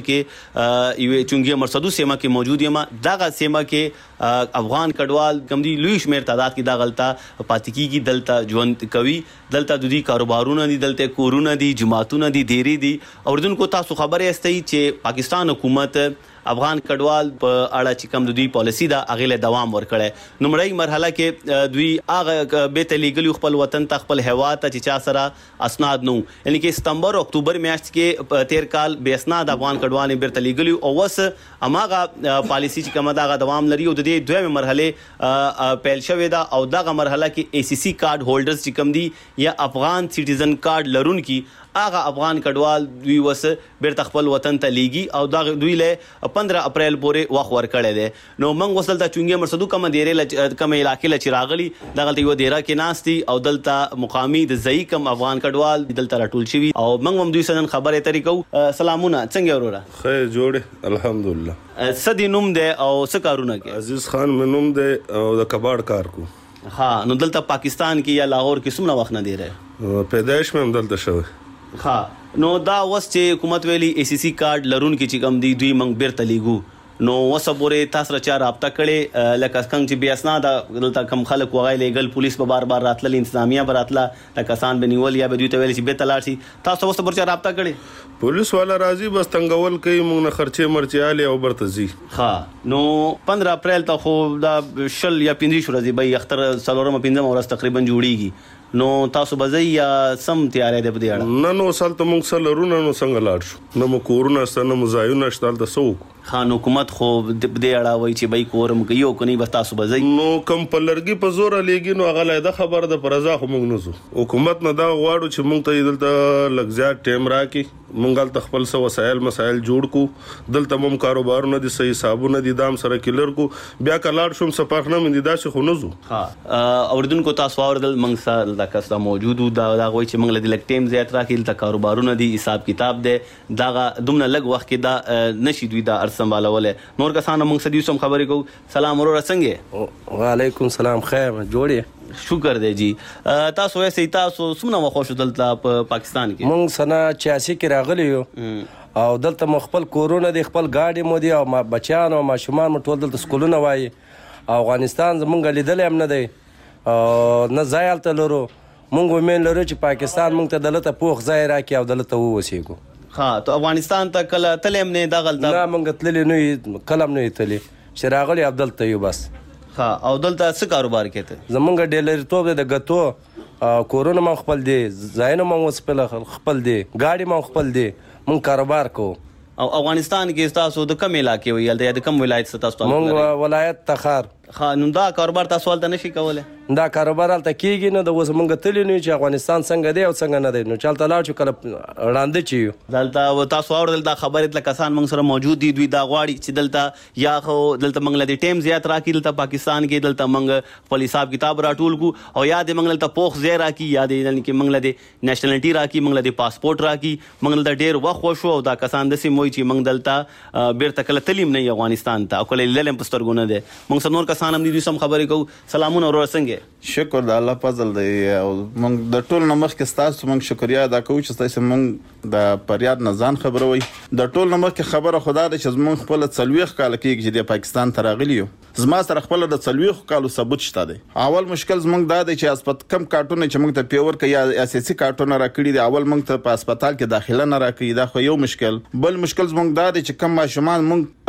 کې یو چونګي مرصدو سیمه کې موجود یم. دغه سیمه کې افغان کډوال کم دي لوی شمیر تعداد کې دا غلطه پاتې کیږي. دلته ژوند کوي، دلته د دې کاروبارونه دي، دلته کورونه دي، جماعتونه دي، ډيري دي. اوریدونکو تاسو خبره استئ چې پاکستان حکومت افغان کډوال په اړه چې کوم د دوی پالیسی دا اغله دوام ورکړي. نمړی مرحله کې دوی هغه به تلیګل خپل وطن ته خپل هیواد ته چې چا سره اسناد نو، یعنی کې ستمبر اکتوبر میاشت کې 13 کال به اسناد افغان کډوال به تلیګل او وس اماغه پالیسی چې کوم دا دوام لري او د دې دویمه مرحله پیل شوې ده. او دغه مرحله کې ACC کارت هولډرز چې کوم دي یا افغان سټیزن کارت لرونکي هغه افغان کډوال دوی وس بیرته خپل وطن ته لیږي او دا دوی له 15 اپریل پورې وخت ورکړی دی. نو موږ وسلته چونګي مرصدو کوم ډیره کوم علاقې له چراغلي دغه یو ډیره کې ناشتي او دلته مقامي د ځای کوم افغان کډوال دلته راټول شوی او موږ هم دوی سره خبرې اترې کوو. سلامونه، څنګه وروره؟ خیر جوړه الحمدلله. سدي نوم دی او څه کارونه کوي؟ عزیز خان مې نوم دی او د کباړ کار کو. ها نو دلته پاکستان کې یا لاهور کې څومره وخت نه دی رہے؟ پیدائش مې هم دلته شوی. ها نو دا وس چې حکومت ویلي ACC کارت لرون کې چې کم دی دوی منګ بیرته لیګو. نو وسه پورې تاسو را چا رابطه کړي لکه څنګه چې بیا اسناد دلته کم خلک وغای لیګل پولیس په بار بار راتل انتظامیه براتله کسان بنیول یا به دوی ته ویل چې به تلار شي. تاسو وسه پورې رابطه کړي؟ پولیس والا راځي بس تنګول کوي موږ نه خرچه مرچيالي او برتزي. ها نو 15 اپریل ته خو دا شل یا 15 ورځې به اختر څلورم 15 ورځ تقریبا جوړیږي. نو تاسو بځای یا سم تیارې ده په دې اړه؟ نه نو سالته موږ سره رونه نو څنګه لاړ شو نو مو کورونه ستنه مزایونه شتل د سو. خان حکومت خو د دې اړه وایي چې بای کورم کوي او کني بس تاسو بځای نو کم پلرګي په زور لګي نو هغه له خبر د پرزا خو موږ نزو. حکومت نه دا غواړو چې موږ ته دلته لګزیات ټیم راکې مونږ ته خپل څه وسایل مسایل جوړ کو دلته موږ کاروبارونه دي صحیح حسابونه دي دام سره کلر کو بیا کلاړ شوم صفاخنه من دي دا شي خو نزو. ها اوردونکو تاسو اوردل موږ سره د کستا موجود دا غوي چې موږ له ټیم زیات راکې د کاروبارونه دي حساب کتاب دی دا دومره لګ وخت کې دا نشي دوی دا ارسمبالوله. نور کسانو موږ سدي سم خبرې کو. سلام ورور څنګه؟ وعلیکم سلام خیر جوړی شکر دی جی. تاسو وایي تاسو څومره خوش دلته په پاکستان کې؟ مونږ سنه 86 کې راغلی یو او دلته مخبل کورونه دي خپل گاډي مو دي او ما بچان او ما شومان مو ټول دلته سکولونه وایي. افغانستان زمونږ لیدل هم نه دی نه ځای ته لرو. مونږ ومن لرو چې پاکستان مونږ ته دلته پوخ ځای راکړي او دلته ووسیږو. ها ته افغانستان ته کله تلم نه دا غلطه؟ نه مونږ تللی نه کلم نه تللی چې راغلی عبدل ته یو بس. ها او دلته څه کاروبار کوي؟ زمونږ ډیلر توپ د غتو کورونه مو خپل دي ځایونه مو خپل دي گاډي مو خپل دي مونږ کاروبار کو. او افغانستان کې تاسو د کوم علاقې ویل دی د کوم ولایت څخه تاسو؟ مونږ ولایت تخار. نو دا کاروبار تاسو ولته نشي کولای؟ دا کاروبار هلته کېږي نه. د اوس موږ تللی نه یو چې افغانستان څنګه دی او څنګه نه دی، نو چې هلته لاړ شو کله ړانده چې یو دلته تاسو اورېدل دا خبرې تله کسان موږ سره موجود دي، دوی دا غواړي چې دلته یا خو دلته موږ له د ټایم زیات راکړي دلته پاکستان کې، دلته موږ خپل حساب کتاب راټول کړو او یا د موږ دلته پوخ ځای راکړي یا د یعنې کې موږ له د نیشنلټي راکړي، موږ له د پاسپورټ راکړي، موږ دلته ډېر وخت وشو او دا کسان داسې وایي چې موږ دلته بیرته کله تلیم نه افغانستان ته او کله لیدل هم په سترګو نه دی. موږ سره نور کسان هم دي، دوی سم خبرې کوو. سلامونه وروره، څنګه؟ شکر د الله فضل دی او موږ د ټول نه مخکې ستاسو موږ شکریا ادا کوو چې تاسو موږ د پریاد نه ځان خبروي. د ټول نه مخکې خبره خدا ده چې موږ خپل 40 کال کېږي چې د پاکستان ته راغلي یو. زما سره خپل د 40 کالو ثبوت شته دی. اول مشکل زموږ دا دی چې اسپت کم کارتونه چې موږ ته پیور کوي یا اساسي کارتونه راکړي دي، اول موږ ته په هسپتال کې داخله نه راکړي، دا خو یو مشکل. بل مشکل زموږ دا دی چې کم ماشومان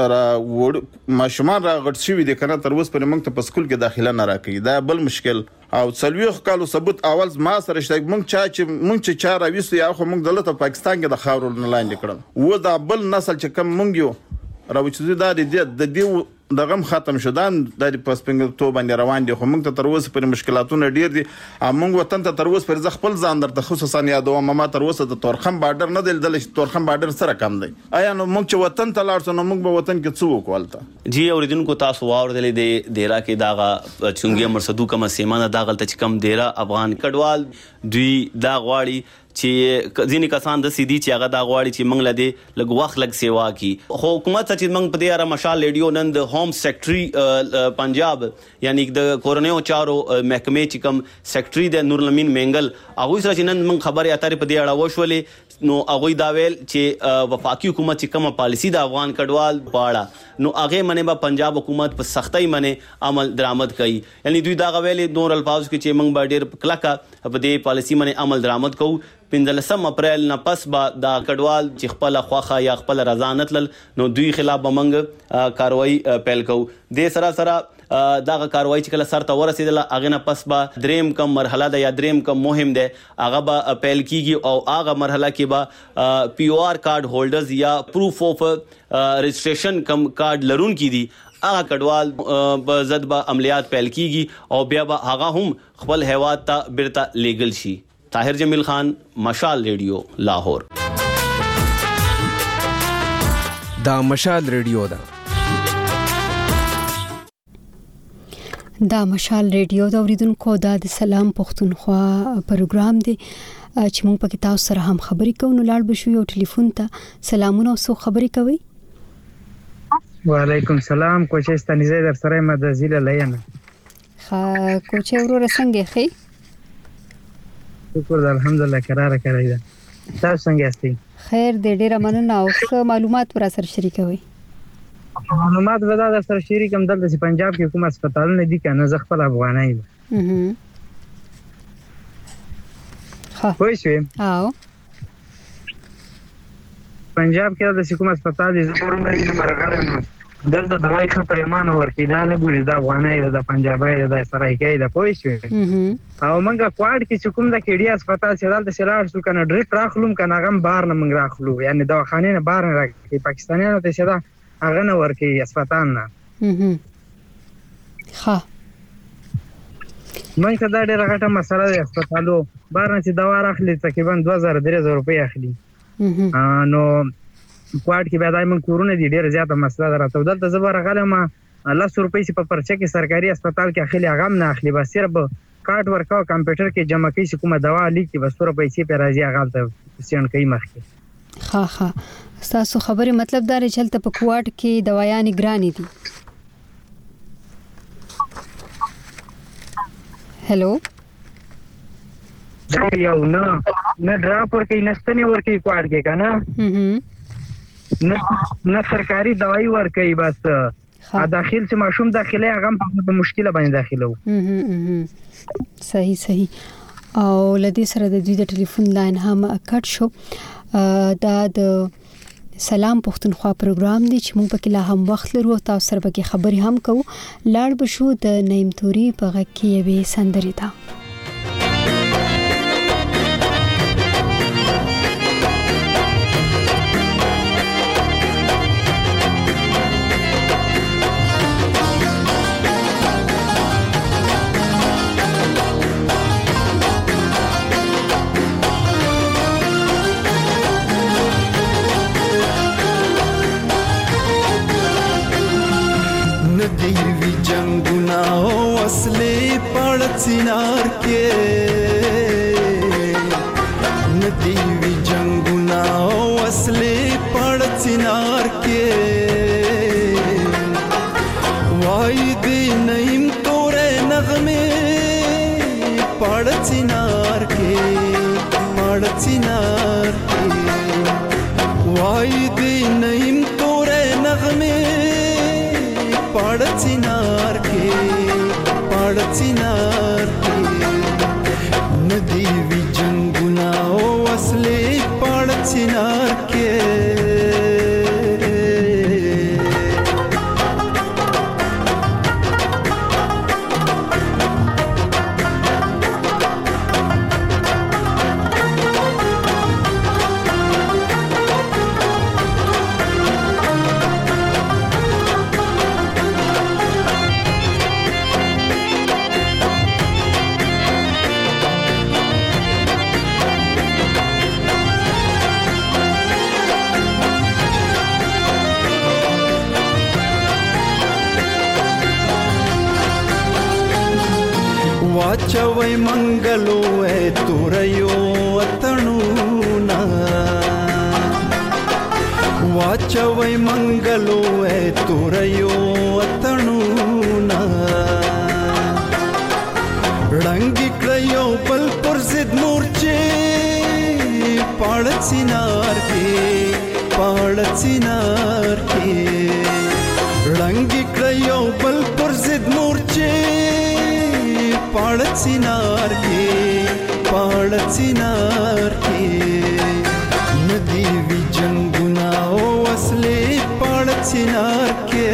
ماشومان راغټ شوي دي کنه تر اوسه پورې موږ ته په سکول کې داخله نه راکړي، دا بل مشکل. او 40 کالو ثبوت اول ما سره شته. موږ چا راويستو یا خو موږ دلته پاکستان کې د خاورو نه لاندې کړم و دا بل نسل چې کم موږ یو راوچې دا د دې د غم ختم شدان د پسپنګ تو باندې روان دي، خو موږ ته تر اوسه پر مشکلاتونه ډیر دي. موږ وطن ته تر اوسه پر خپل ځان درته خصوصا یادوم ما تر اوسه د تورخم بارډر نه دل تورخم بارډر سره کم دی. آیا نو موږ چې وطن ته لاړ شو نو موږ به وطن کې څه وکولته؟ جی اوریدونکو تاسو واورېدلې د دیرا کې داغه چونګي مرصدو کوم سیمانه داغلته چې کم دیرا افغان کډوال دوی دا غواړي چې ځینې کسان د سیدي چې هغه دا غواړي چې موږ لدې لږ وخت لږ سیوا کی. خو حکومت چې موږ په دې اړه مشال ریډیو نن د ہوم سیکرټري پنجاب یعنی د کورونیو چارو محکمې چې کوم سیکرټري د نورالامین منګل هغه سره چې نن موږ خبرې اترې په دې اړه وشولې، نو هغه دا ویل چې وفاقي حکومت چې کومه پالیسی د افغان کډوال باړه نو هغه منې به پنجاب حکومت په سختۍ منې عمل درآمد کوي. یعنی دوی دا ویلې نور الفاظ کې چې موږ به ډېر کلکه په دې پالیسی منې عمل درآمد کوو. 15 اپریل نه پس به دا کډوال چې خپل خوخه یا خپل رضا نه تلل نو دوی خلاف به موږ کاروایی پیل کوو. د سره دغه کاروایی چې کله سر ته ورسېدله هغه نه پس به دریم کم مرحله ده یا دریم کم مهم ده هغه به پیل کیږي او هغه مرحله کې به پی او آر کارت هولډرز یا پروف اف رجسٹریشن کم کارت لرونکي دي هغه کډوال په ضد به عملیات پیل کیږي او بیا به هغه هم خپل هیواد ته بیرته لیګل شي. طاهر جمیل خان، مشال ریډیو، لاهور. دا مشال ریډیو ده. دا مشال ریډیو د اوریدونکو د سلام پښتونخوا پروګرام دی چې موږ پکې تاسو سره هم خبرې کوو. نو لاړ بشو یو ټلیفون ته. سلامونه، اوسو خبرې کوي؟ وعلیکم السلام. کوچې ستنیزه در سره مدزیله لیمه. کوچې وروره څنګه خې؟ شکر الحمدلله قراره کړی ده. تاسو څنګه یاستئ؟ خیر دې، ډیره مننه. او څه معلومات پر سره شریکوي؟ معلومات ودا در سره شریکم. دلته چې پنجاب کې کوم هسپتالونه دي کنه زه خپل افغانای یم. خو شوې او پنجاب کې د کوم هسپتال دي زه ورمه مرغلم دلته دوايي خو پرېمانه ورکې دا نه ګوري دا افغانای ده پنجابي ده سرایکي ده پوه شو. او منګه کوړ کې چې کوم د کېډي هسپتال چې دلته شلار شو کنه ډریپ راخلم کنه غم بار نه منګ راخلو یعنی دواخانه نه بار نه راکې پاکستانیانو ته شدا هغه نه ورکې هسپتال نه. ها مې ته دا ډېر غټه مسله ده. هسپتالو بار نه چې دوا راخلي تقریبا 2000-3000 روپۍ اخلي. نو کوټ کې بیا دایمن کورونه دي ډېر زیاته مسله ده. راته دلته زبر غلم 10 روپۍ چې په پرچه کې سرکاري هسپتال کې اخلي هغه نه اخلي، بس صرف کارت ورکاو کمپیوټر کې جمع کوي چې کومه دوا لیکي بس ور پیسې په راځي هغه ته سین کوي مخکې. ها تاسو خبره مطلب دا چې هلته په کوټ کې دوايانې ګرانې دي. هلو دا یو نه ډراپ ورکې نستنی ورکې کوټ کې کنه نه سرکاري دوايي ورکې بس داخل چې ماشوم داخله هغه په مشکله باندې داخلو. صحیح. او لدې سره د دوی د ټلیفون لاین هم کټ شو. دا د سلام پښتونخوا پروګرام دی چې موږ پکې لا هم وخت لرو تاسو سره پکې خبرې هم کوو. لاړ بشو د نیم توري په غږ کې یوې سندرې ته. ندیوی جنگونا وصله پاڑ چینار کے ندیوی جنگونا وصله پاڑ چینار کے وائی دی نیم تورے نغمے پاڑ چینار کے پاڑ چینار کے وائی دی نیم تورے نغمے پاڑ چینار کے پاڑ چینار کے ندیوی جنگونا وصلے پاڑ چینار کے वाचवै मंगलो ए तुरयो अतणूना वाचवै मंगलो ए तुरयो अतणूना रंगी क्रयो पल पुरजिद मोर्चे पाड़ चिनार के रंगी क्रयो पल पुरजिद मोर्चे पाड़ चिनार के नदीवी जंगुना वसले पाड़ चिनार के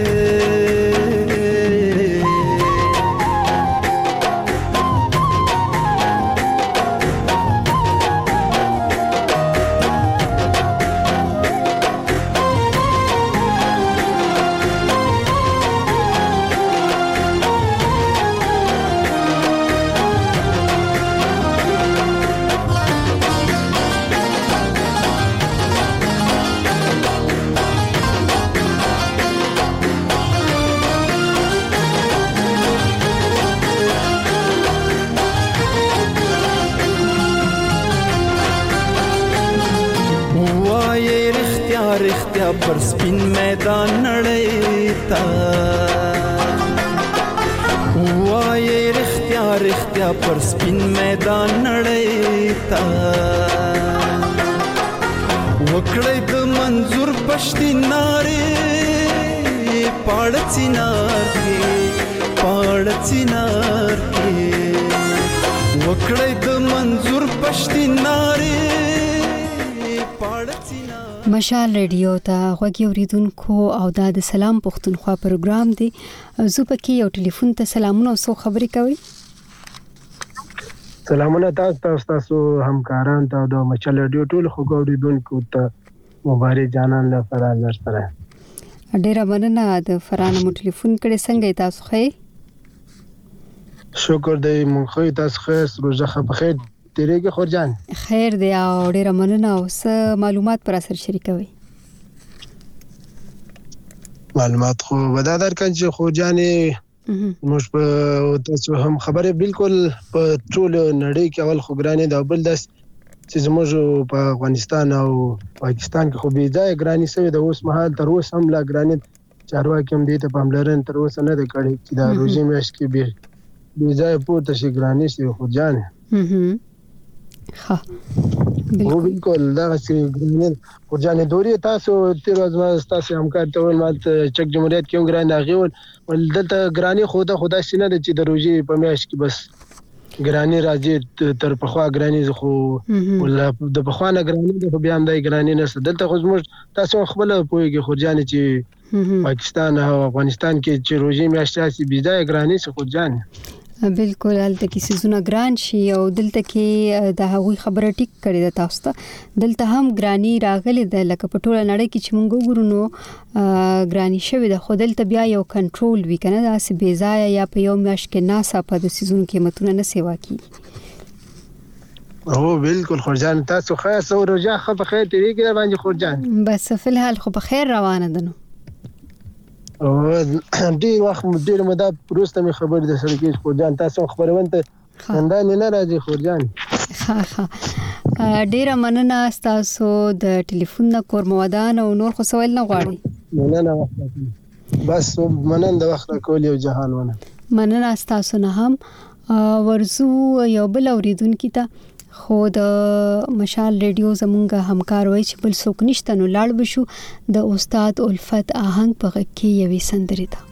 رختیا پر سپین میدان نړیتا وای رختیا پر سپین میدان نړیتا وکړې د منظور پښتي ناره پاړ چینار کې وکړې د منظور پښتي ناره مشال ریډیو ته غوږی اوریدونکو او د سلام پښتونخوا پروګرام دی زو پکې یو ټلیفون ته سلامونه او سو خبرې کوي سلامونه تاسو همکاران ته د مشال ریډیو ټول خو اوریدونکو ته مبارک جانان له فران سره ډیره مننه د فران مو ټلیفون کړي څنګه تاسو خې شکر دې مونږ تاسو خې روزه بخیر تیرېږي خورجان خیر دی او ډیره مننه او څه معلومات پر اثر شریکوي معلومات خو ودا درکړم چې خورجان موږ په تاسو هم خبره بالکل په ټول نړۍ کې اول خبرانه د بل داس چې زموږ په افغانستان او پاکستان کې خو به ځای ګرانی سوی د اوس مهال تر اوسه هم لا ګرانی چارواکي هم دې ته پاملرنه تر اوسه نه ده کړې چې دا روزي میاشت کې به ځای پورته شي ګرانی شي خورجان ها بالکل دا چې خورجان دوري تاسو تیر ورځ تاسو همکار ته ول مات چک جمهوریت کې ګران غیول ولدته ګرانی خدا سینه د چې د روزي په میاشت کې بس ګرانی راځي تر پخوا ګرانی خو ولا د پخوا نه ګرانی د بیا هم د ګرانی نه دلته خو موږ تاسو خپل پوهیږي خورجان چې پاکستان او افغانستان کې چې روزي میاشت سي بيځای ګرانی څه خورجان بالکل هلته کې سيزونه ګران شي او دلته کې د هغوی خبره ټیک کړي د تاسو ته دلته هم ګرانی راغلي د لکه په ټوله نړۍ کې چې مونږ وګورو ګرانی شوی د خو دلته بیا یو کنټرول وی کنه دا سي بيځای یا په یو میاشت کې ناڅاپه د سيزونو قیمتونه نه سیوا کی او بالکل خورجان تاسو خاص او رجا خو په خیر تیریږي باندې خورجان بس فل حال خو په خیر روانه ده نو ډیر وخت ډیر مده پروسته می خبر د سره کې خورجان تاسو خبرونه ته اندان نه راځي خورجان ډیر مننه تاسو د ټلیفون نه کورمودان او نور خو سوال نه غواړي مننه بس مننه د وخت کول یو جهان مننه تاسو نه هم ورزو یو بل اوریدونکو ته خو د مشال ریډیو زمونږه همکار وای چې بل څوک نشته نو لاړ بشو د استاد الفت آهنګ په غږ کې یوې سندرې ده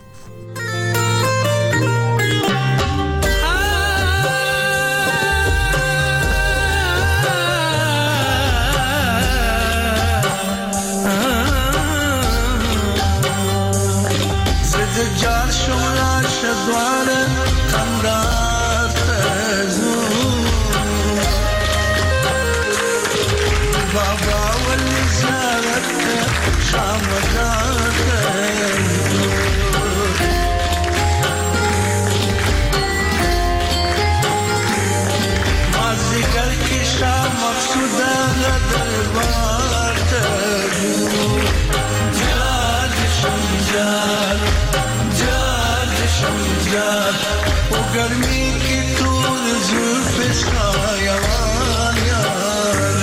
गर्मी की तूर जुल्फ सायावान यार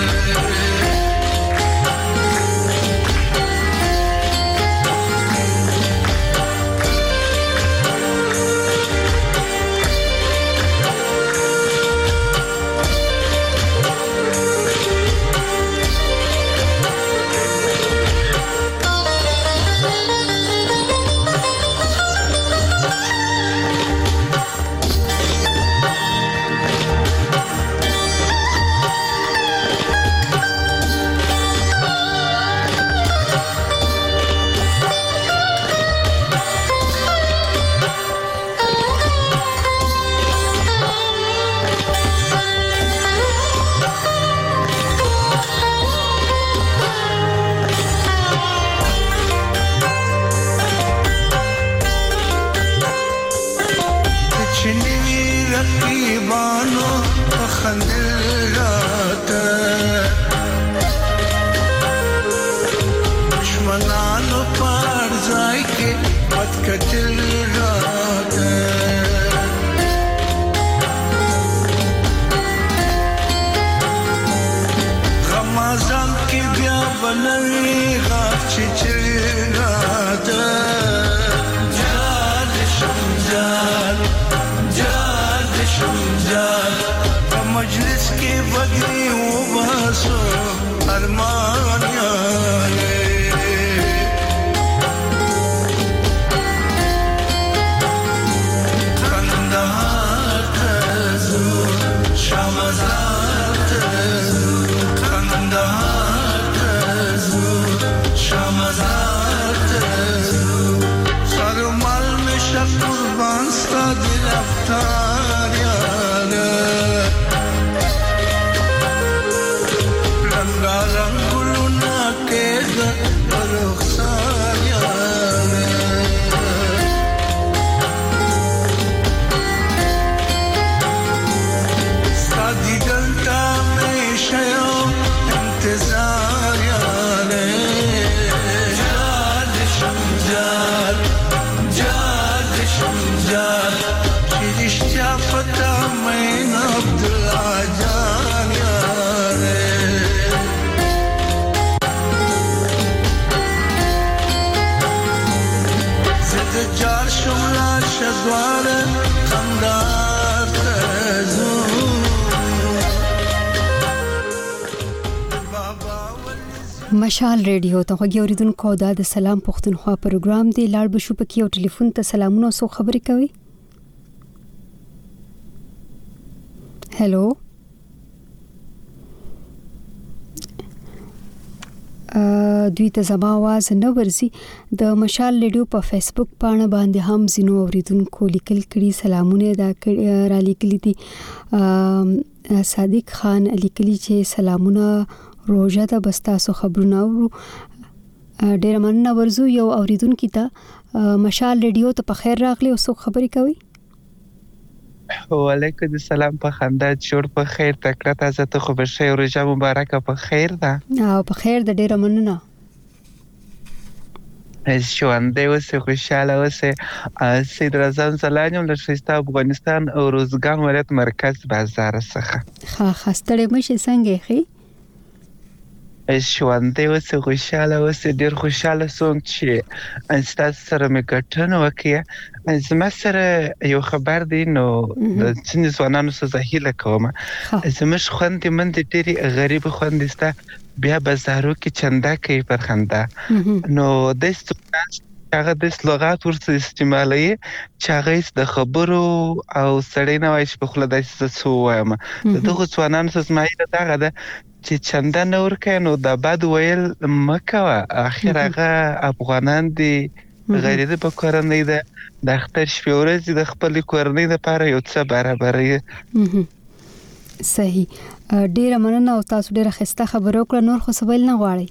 مشال ریډیو ته غوږی اوریدونکو د سلام پښتونخوا پروګرام دی لاړ بشو پکې او ټلیفون ته سلامونه سو خبرې کوي هالو دوی ته زما आवाज نه ورزي د مشال ریډیو په فیسبوک باندې هم زینو اوریدونکو لیکل کړي سلامونه دا را لیکلي دي صادق خان لیکلي چې سلامونه روزه ته بستاسو خبرونه ورو ډیر مننه ورزو یو اوریدونکو ته مشال ریډیو ته په خیر راغلی او څو خبرې کوي وعلیکم السلام په خندا جوړ په خیر تکړه تاسو ته خو به شي روزه مبارکه په خیر ده او په خیر د ډیر مننه ژوندی اوسې خوشحاله اوسې. سید رضا سلام له ښایسته افغانستان او روزګان ولایت مرکز بازار څخه. ښه ستړی مشې څنګه یې ژوندی اوسې خوشحاله اوسې. ډېر خوشحاله سوم چې ستاسو سره مې ګډون وکړه. زما سره یو خبر دی نو د ځینې ځوانانو څخه زه هیله کوم زموږ خویندې مندې ډېرې غریبې خویندې شته بیا بازارو کې چنده کوي پر خندا نو داسې هغه داسې لغات ورته استعمالوي چې هغه د خبرو او سړی نه وایي چې په خوله داسې زه څه ووایم. د دغو ځوانانو څخه زما هیله دغه ده چې چنده نه ورکوې نو د بد ویل مه کوه. اخر هغه افغانان دي غریبه په کورنۍ ده د اختر شپې ورځې د خپلې کورنۍ لپاره یو څه برابروي. صحیح. ډیره مننه او تاسو ډیره ښایسته خبرې وکړه. نور خو څه ویل نه غواړئ؟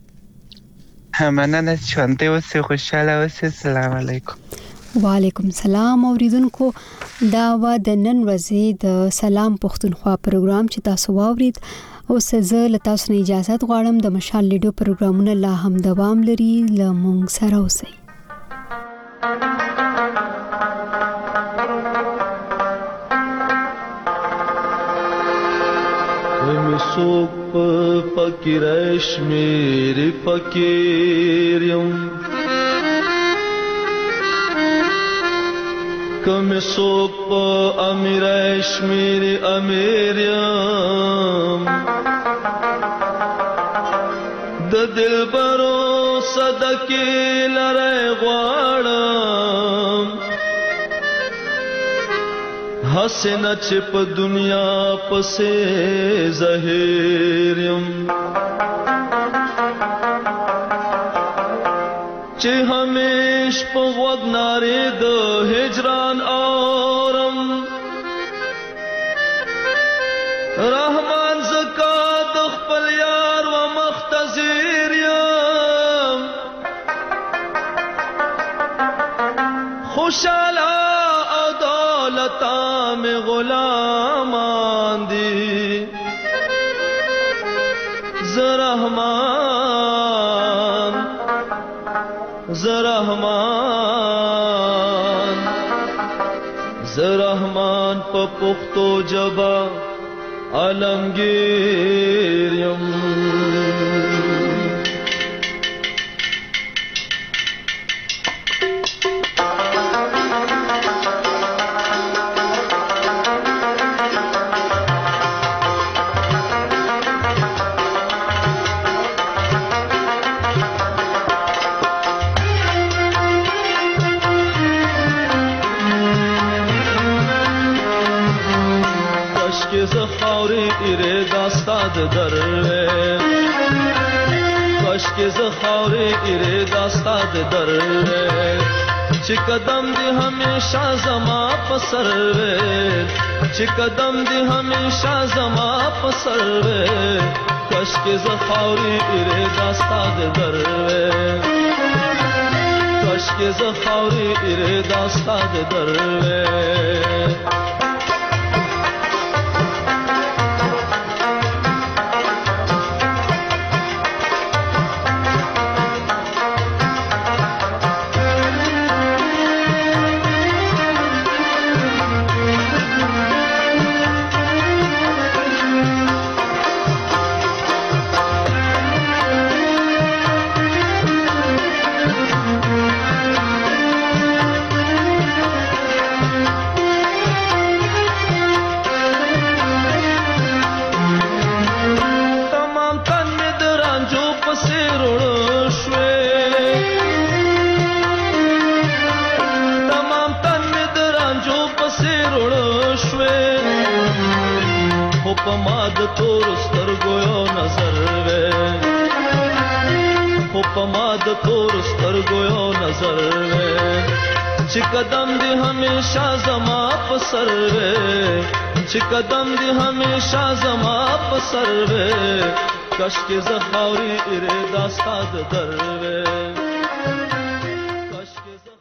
مننه. ژوندی اوسئ خوشحاله اوسئ. السلام علیکم. وعلیکم السلام. اوریدونکو دا و د نن ورځې د سلام پښتونخوا پروګرام چې تاسو واورید. اوس زه له تاسو نه اجازه غواړم. د مشال ریډیو پروګرامونه لا هم دوام لري. له مونږ سره اوسئ. می سوک پا فقیرش میری فقیریم کمی سوک پا امیرش میری امیریم د دل برو صدقی لره غوارم حسنه چې په دنیا پسې ظاهریم چې همیش په غوږ نارې د هجران اورم رحمان زکات خپل یار و مختزیر یم خوشاله لتا میں غلامان دی زرحمان زرحمان زرحمان پا پختو جبا عالمگیر یم کشکی زخاوری ایره داستاد در چی قدم دی ہمیشہ زما پسر وے چی قدم دی ہمیشہ زما پسر وے کشکی زخاوری ایره داستاد در کشکی زخاوری ایره داستاد در چی قدم دی ہمیشہ زما پسر وے چی قدم دی ہمیشہ زما پسر وے کش کے زخاوری ارے داستاد در وے